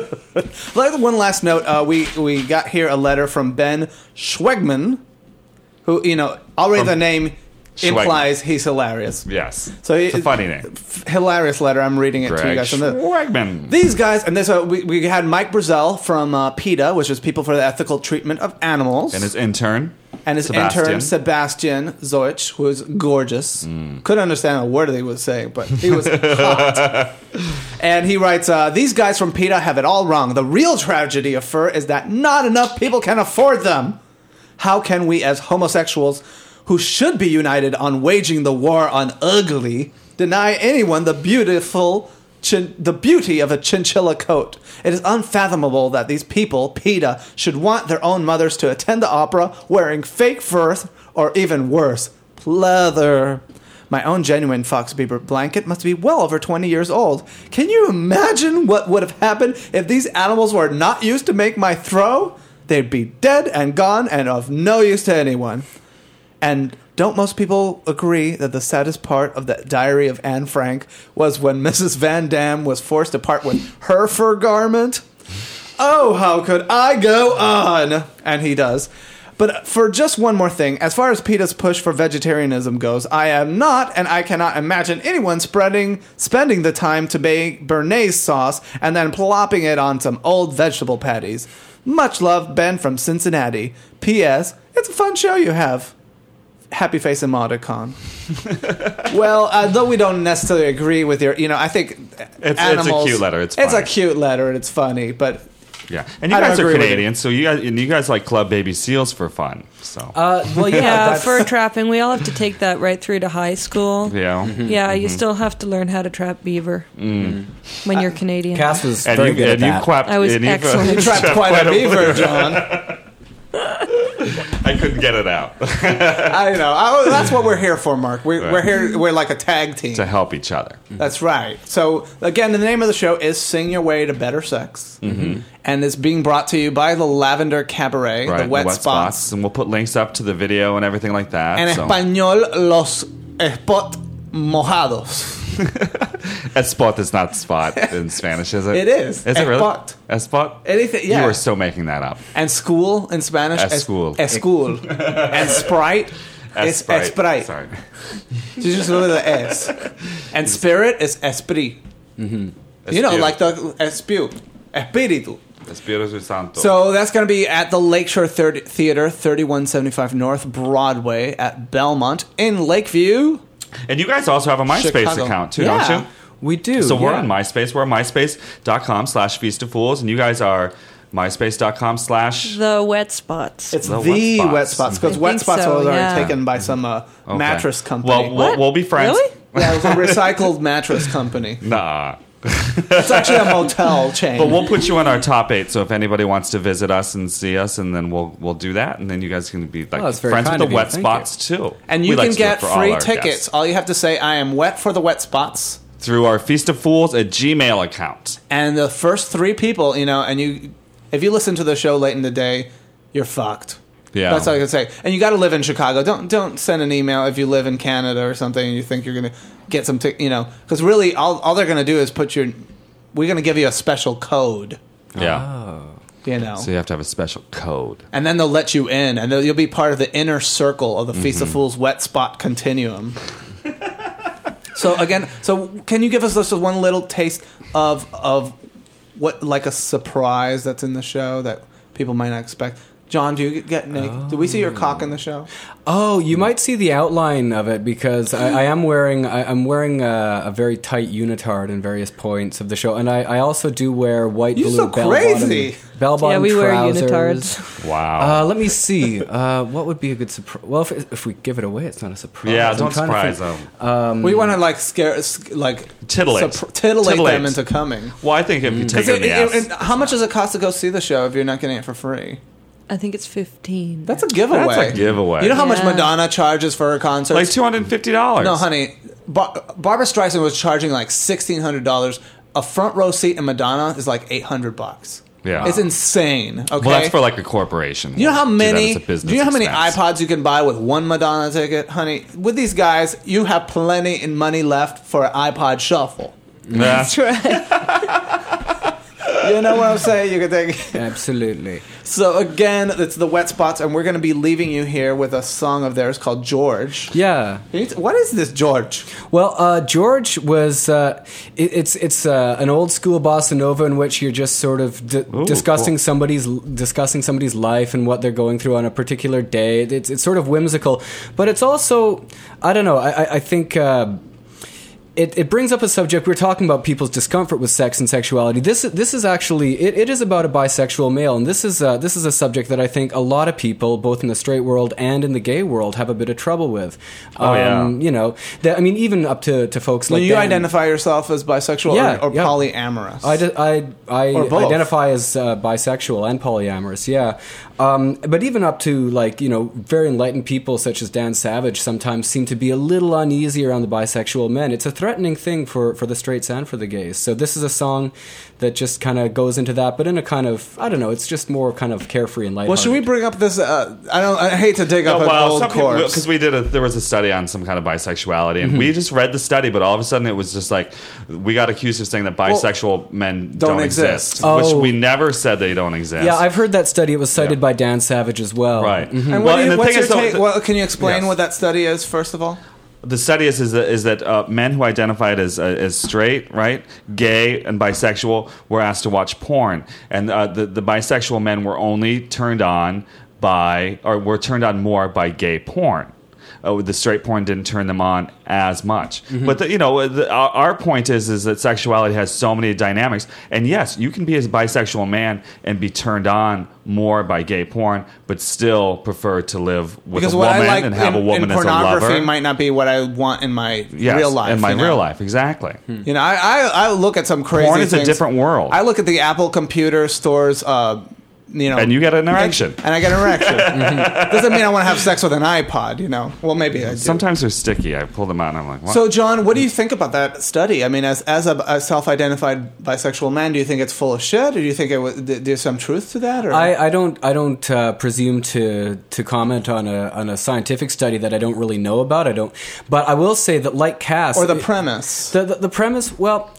Like one last note, uh, we we got here a letter from Ben Schwegman, who you know already From the name Schwegman. implies he's hilarious. Yes. So it's a it- funny name. F- hilarious letter. I'm reading it to you Greg guys. From the, Schwegman. these guys, and this uh, we we had Mike Brazel from uh, PETA, which is People for the Ethical Treatment of Animals, And his intern. and his Sebastian. intern Sebastian Zoich, who was gorgeous. Couldn't understand a word that he was saying, but he was hot. And he writes, uh, "These guys from PETA have it all wrong. The real tragedy of fur is that not enough people can afford them. How can we, as homosexuals, who should be united on waging the war on ugly, deny anyone the beautiful?" Chin- the beauty of a chinchilla coat. It is unfathomable that these people, PETA, should want their own mothers to attend the opera wearing fake fur, or even worse, pleather. My own genuine Fox Beaver blanket must be well over twenty years old. Can you imagine what would have happened if these animals were not used to make my throw? They'd be dead and gone and of no use to anyone. And don't most people agree that the saddest part of the Diary of Anne Frank was when Missus Van Dam was forced to part with her fur garment? Oh, how could I go on? And he does. But for just one more thing, as far as PETA's push for vegetarianism goes, I am not, and I cannot imagine anyone spreading, spending the time to make Béarnaise sauce and then plopping it on some old vegetable patties. Much love, Ben from Cincinnati. P S. It's a fun show you have. Happy face emoticon. Well, uh, though we don't necessarily agree with your, you know, I think it's animals. a cute letter. It's It's a funny. cute letter and it's funny, but Yeah. And you I don't guys are agree with Canadian, so you guys and you guys like club baby seals for fun. So Uh, well, yeah, Yeah, that's- fur trapping. We all have to take that right through to high school. yeah. Yeah, you still have to learn how to trap beaver when you're Canadian. Cass was And very you good and at you that. clapped I was and you've, uh, excellent. you trapped quite a beaver, John. I couldn't get it out. I know. I, that's what we're here for, Mark. We're, Right. we're here. We're like a tag team. to help each other. That's right. So again, the name of the show is "Sing Your Way to Better Sex," mm-hmm. and it's being brought to you by the Lavender Cabaret, Right, the Wet, Spots, and we'll put links up to the video and everything like that. en so. español los spot mojados. Espot is not spot in Spanish, is it? It is. Is it really? Espot. Espot? Anything? Yeah. You are still making that up. And school in Spanish. Es es- school. Eschool. And Sprite is Sprite. Sprite. Sorry. You just go to the S. And Spirit is Esprit. You know, Espíritu. like the Espiu. Espíritu. Espíritu Santo. So that's going to be at the Lakeshore thirty Theater, thirty-one seventy-five North Broadway at Belmont in Lakeview. and you guys also have a MySpace Chicago. account too, Yeah. don't you? we do. So we're yeah. on MySpace. We're on myspace.com slash Feast of Fools, and you guys are myspace.com slash... The wet spots. It's The the, Wet Wet Spots. Spots because I Wet think Spots so, was already yeah. taken by some uh, Okay. mattress company. Well, we'll, What? we'll be friends. Really? yeah, it was a recycled mattress company. Nah. It's actually a motel chain. But we'll put you on our top eight, so if anybody wants to visit us and see us, and then we'll we'll do that, and then you guys can be like Oh, that's very friends with kind the of you. Wet Thank Spots too. and We you like can to do it get for all free our tickets. guests. All you have to say, I am wet for the Wet Spots. Through our Feast of Fools at Gmail account. And the first three people, you know, and you, if you listen to the show late in the day, you're fucked. Yeah. That's all I can say. And you got to live in Chicago. Don't don't send an email if you live in Canada or something and you think you're going to get some, t- you know, because really all all they're going to do is put your, we're going to give you a special code, Yeah. you know, So you have to have a special code. and then they'll let you in, and they'll- you'll be part of the inner circle of the Feast of Fools Wet Spot Continuum. So again, so can you give us just one little taste of of what like a surprise that's in the show that people might not expect? John, do you get naked? Do we see your cock in the show? Oh, you might see the outline of it because I, I am wearing I, I'm wearing a, a very tight unitard in various points of the show, and I, I also do wear white You're blue so bell crazy. bottom bell bottom Yeah, we wear trousers. unitards. Wow. Uh, let me see. Uh, what would be a good surprise? Well, if, if we give it away, it's not a surprise. yeah, I'm don't trying to surprise think- them. we want to like scare, sc- like Titillate. supp- titillate, Titillate. them into coming. Well, I think if you take 'Cause it in it- the it- ass. and how much does it cost to go see the show if you're not getting it for free? I think it's fifteen. That's a giveaway. That's a giveaway. You know how much Yeah. Madonna charges for her concerts? like two hundred fifty dollars. No, honey. Bar- Barbara Streisand was charging like sixteen hundred dollars. A front row seat in Madonna is like eight hundred bucks. Yeah. It's insane. Okay. Well, that's for like a corporation. You know how Do that many? as a business Do you know how many expense. iPods you can buy with one Madonna ticket, honey? With these guys, you have plenty in money left for an iPod shuffle. Yeah. That's right. You know what I'm saying? You can take. Absolutely. So again, it's the Wet Spots, and we're going to be leaving you here with a song of theirs called George. Yeah. Can you t- What is this, George? Well, uh, George was uh, it, it's it's uh, an old school bossa nova in which you're just sort of d- Ooh, discussing cool. somebody's discussing somebody's life and what they're going through on a particular day. It's it's sort of whimsical, but it's also I don't know. I I, I think. Uh, It, it brings up a subject. We're talking about people's discomfort with sex and sexuality. This this is actually it, it is about a bisexual male, and this is uh, this is a subject that I think a lot of people, both in the straight world and in the gay world, have a bit of trouble with. Oh, yeah. You know, that, I mean, even up to, to folks When like you Dan. identify yourself as bisexual Yeah, or, or yeah. polyamorous? I, d- I, I Or both. identify as uh, bisexual and polyamorous, yeah. Um, but even up to, like, you know, very enlightened people such as Dan Savage sometimes seem to be a little uneasy around the bisexual men. It's a threatening thing for, for the straights and for the gays. So this is a song that just kind of goes into that, but in a kind of, I don't know, it's just more kind of carefree and lighthearted. Well, should we bring up this? Uh, I don't. I hate to dig No, up an well, old some people, corpse. because we did a, there was a study on some kind of bisexuality, and Mm-hmm. we just read the study, but all of a sudden it was just like we got accused of saying that bisexual men don't, don't exist, exist. which Oh. we never said they don't exist. Yeah, I've heard that study. It was cited Yeah. by Dan Savage as well. right. Mhm. And Well, what do you, and the what's thing your is, though, take? the- well, can you explain Yes. what that study is first of all? the study is is that, is that uh, men who identified as uh, as straight, right, gay, and bisexual were asked to watch porn, and uh, the the bisexual men were only turned on by or were turned on more by gay porn. Uh, the straight porn didn't turn them on as much. Mm-hmm. But the, you know, the, our, our point is is that sexuality has so many dynamics, and yes, you can be a bisexual man and be turned on more by gay porn, but still prefer to live with Because a what woman I like and have in, a woman in as a pornography lover. might not be what I want in my Yes, real life. in my you know? real life, exactly. You know, I, I I look at some crazy. Porn is a things. different world. I look at the Apple computer stores. Uh, you know, And you get an erection. and I get an erection. Doesn't mean I want to have sex with an iPod. You know, well maybe I do. Sometimes they're sticky. I pull them out and I'm like, what? So, John, what do you think about that study? I mean, as as a, a self-identified bisexual man, do you think it's full of shit, or do you think it was, th- there's some truth to that? Or? I, I don't I don't uh, presume to to comment on a on a scientific study that I don't really know about. I don't, but I will say that like Cass or the it- premise. the, the the premise. Well,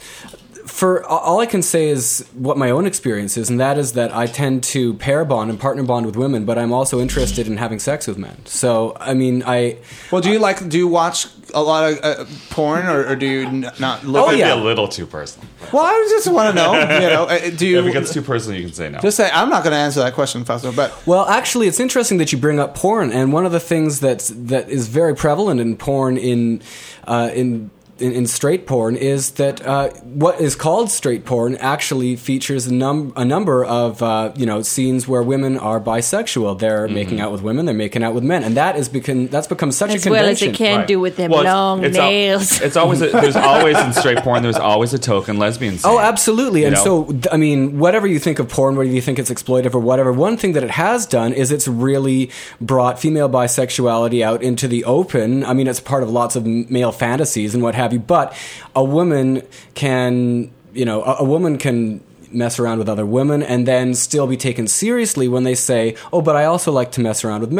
for all I can say is what my own experience is, and that is that I tend to pair bond and partner bond with women, but I'm also interested in having sex with men. So I mean, I Well, do you like? Do you watch a lot of uh, porn, or, or do you n- not look? Oh, Might yeah. be a little too personal. Well, I just want to know. You know, uh, do you? If it gets too personal, you can say no. just say I'm not going to answer that question, Festival. But Well, actually, it's interesting that you bring up porn, and one of the things that's that is very prevalent in porn in uh, in. In, in straight porn is that uh, what is called straight porn actually features a, num- a number of uh, you know scenes where women are bisexual. They're Mm-hmm. making out with women. They're making out with men, and that is become that's become such As a well as convention. it can Right. do with them Well, it's- long it's al- nails. it's always a, there's always in straight porn. There's always a token lesbian scene. Oh, absolutely. You And know? so, th- I mean, whatever you think of porn, whether you think it's exploitive or whatever, one thing that it has done is it's really brought female bisexuality out into the open. I mean, it's part of lots of m- male fantasies and what have you, but a woman can, you know, a, a woman can mess around with other women and then still be taken seriously when they say, oh, but I also like to mess around with men.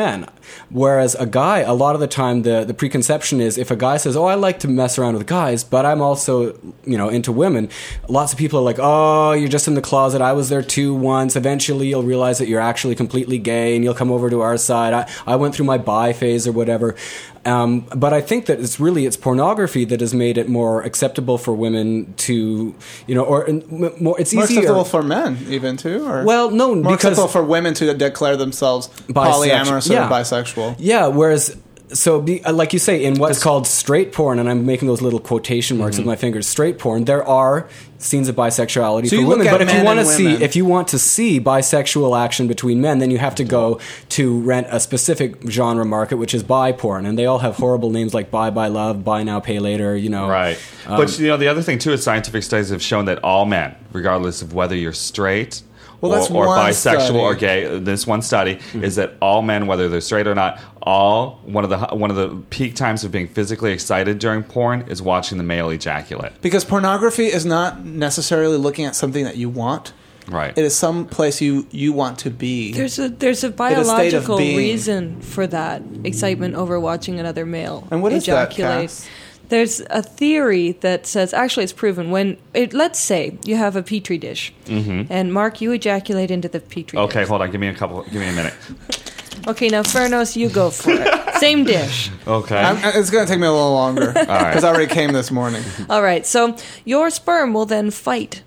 Whereas a guy, a lot of the time, the, the preconception is if a guy says, oh, I like to mess around with guys, but I'm also, you know, into women, lots of people are like, oh, you're just in the closet. I was there too once. Eventually you'll realize that you're actually completely gay and you'll come over to our side. I, I went through my bi phase or whatever. Um, but I think that it's really it's pornography that has made it more acceptable for women to, you know, or more. It's more easier. acceptable for men, even too. Or well, no, more because acceptable for women to declare themselves Bisexual. polyamorous Yeah. or bisexual. Yeah, whereas. So, be, uh, like you say, in what's called straight porn, and I'm making those little quotation marks Mm-hmm. with my fingers, straight porn, there are scenes of bisexuality So for you look women. at But if men you want to and see, women. if you want to see bisexual action between men, then you have to go to rent a specific genre market, which is bi porn, and they all have horrible names like Buy Buy Love, Buy Now Pay Later. You know, Right. Um, but you know, the other thing too is scientific studies have shown that all men, regardless of whether you're straight Well, or, that's or one bisexual study. or gay, this one study is that all men, whether they're straight or not, all one of the one of the peak times of being physically excited during porn is watching the male ejaculate. Because pornography is not necessarily looking at something that you want. Right. It is some place you, you want to be. There's a there's a a state of biological being. reason for that excitement over watching another male And what is that, ejaculate. Cass? There's a theory that says, actually, it's proven when it, let's say you have a petri dish, and Mark, you ejaculate into the petri Okay, dish. hold on. Give me a couple. Give me a minute. Okay, now Fernos, you go for it. Same dish. Okay. I'm, it's going to take me a little longer because I already came this morning. All right, so your sperm will then fight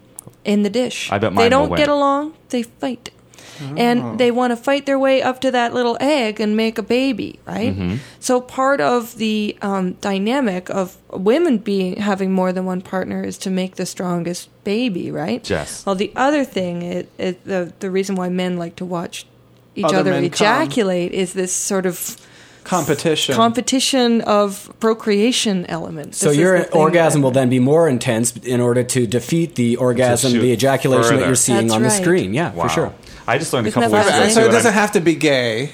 in the dish. I bet they mine don't will get win. along; they fight. Oh. And they want to fight their way up to that little egg and make a baby, right? Mm-hmm. So part of the um, dynamic of women being having more than one partner is to make the strongest baby, right? Yes. Well, the other thing, is, is the the reason why men like to watch each Other other men ejaculate is this sort of Competition. competition of procreation element. So This is your the thing orgasm that- will then be more intense in order to defeat the orgasm, shoot the ejaculation further. that you're seeing That's on the right. screen. Yeah, Wow. for sure. I just learned a Isn't couple that weeks ago. fascinating? So too, it and doesn't I- have to be gay.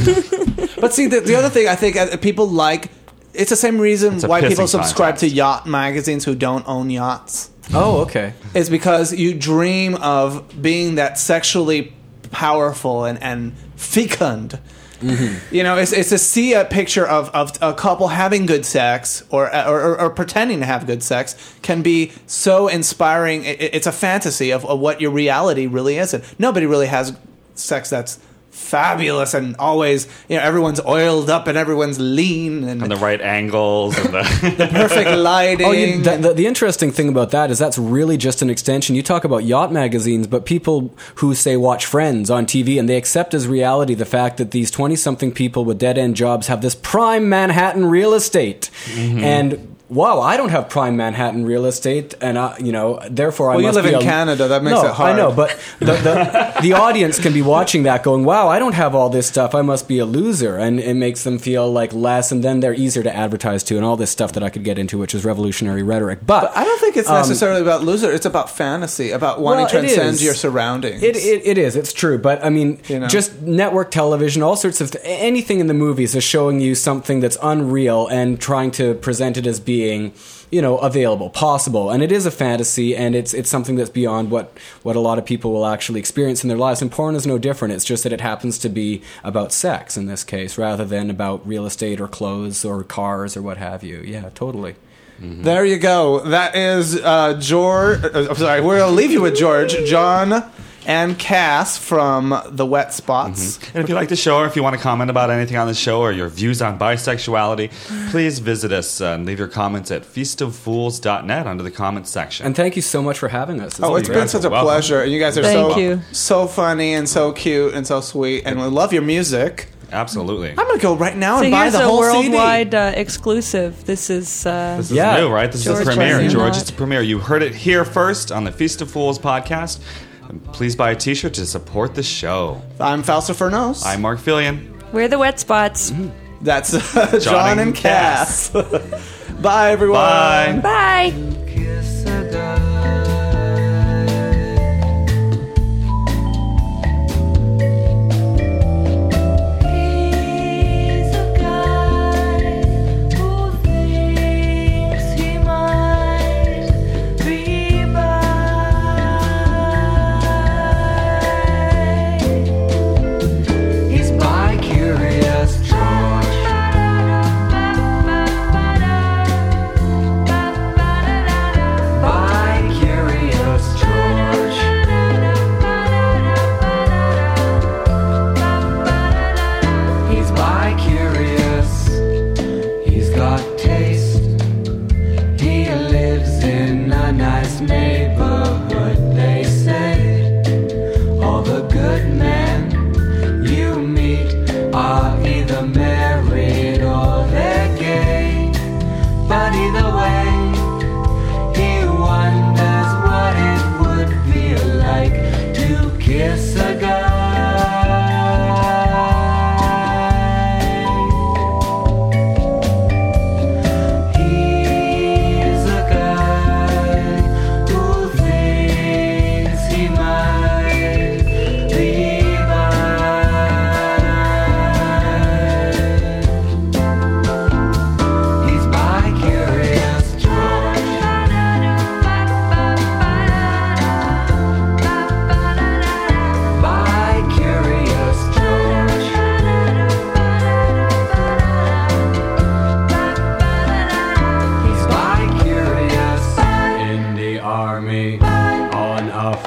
But see, the, the other thing I think uh, people like, it's the same reason It's a why pissing people subscribe contest. to yacht magazines who don't own yachts. Oh, okay. Is because you dream of being that sexually powerful and, and fecund. Mm-hmm. You know, it's, it's to see a picture of, of a couple having good sex or, or, or, or pretending to have good sex can be so inspiring. It, it's a fantasy of, of what your reality really is. And nobody really has sex that's fabulous and always, you know, everyone's oiled up and everyone's lean and, and the right angles and the perfect lighting. Oh, you, the, the, the interesting thing about that is that's really just an extension. You talk about yacht magazines, but people who say watch Friends on T V and they accept as reality the fact that these twenty-something people with dead-end jobs have this prime Manhattan real estate. And wow, I don't have prime Manhattan real estate, and I, you know, therefore I Well, you must live be in a- Canada, that makes no, it hard. I know, but the, the, the audience can be watching that going, wow, I don't have all this stuff, I must be a loser, and it makes them feel like less, and then they're easier to advertise to, and all this stuff that I could get into, which is revolutionary rhetoric. But, I don't think it's um, necessarily about loser. It's about fantasy, about wanting well, to it transcend is. your surroundings. It, it, it is. It's true. But, I mean, You know? just network television, all sorts of... Th- anything in the movies is showing you something that's unreal and trying to present it as being, you know, available, possible. And it is a fantasy, and it's it's something that's beyond what, what a lot of people will actually experience in their lives. And porn is no different. It's just that it happens to be about sex in this case, rather than about real estate or clothes or cars or what have you. Yeah, totally. There you go. That is uh, George. Uh, I'm sorry. We're gonna leave you with George, John, and Cass from the Wet Spots. And if you like the show, or if you want to comment about anything on the show, or your views on bisexuality, please visit us uh, and leave your comments at feast of fools dot net under the comments section. And thank you so much for having us. Oh, it's you been guys such are a welcome. pleasure, and you guys are Thank so you. so funny and so cute and so sweet, and we love your music. Absolutely. I'm gonna go right now So and buy here's the a whole worldwide uh, exclusive. This is uh, This is Yeah. new, right? This George is a premiere. Martin. George, it's a premiere. You heard it here first on the Feast of Fools podcast. And please buy a t-shirt to support the show. C D. I'm Falsifer Nose. I'm Mark Fillion. We're the Wet Spots. That's uh, John, and and Cass. Bye, everyone. Bye. Bye. Kiss a guy. He's a guy who thinks he might be bi. He's bi-curious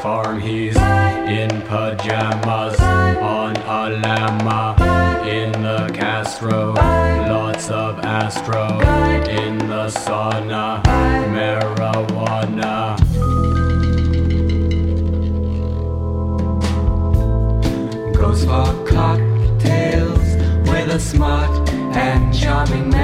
farm. He's in pajamas on a llama in the Castro. Lots of astro in the sauna. Marijuana. Goes for cocktails with a smart and charming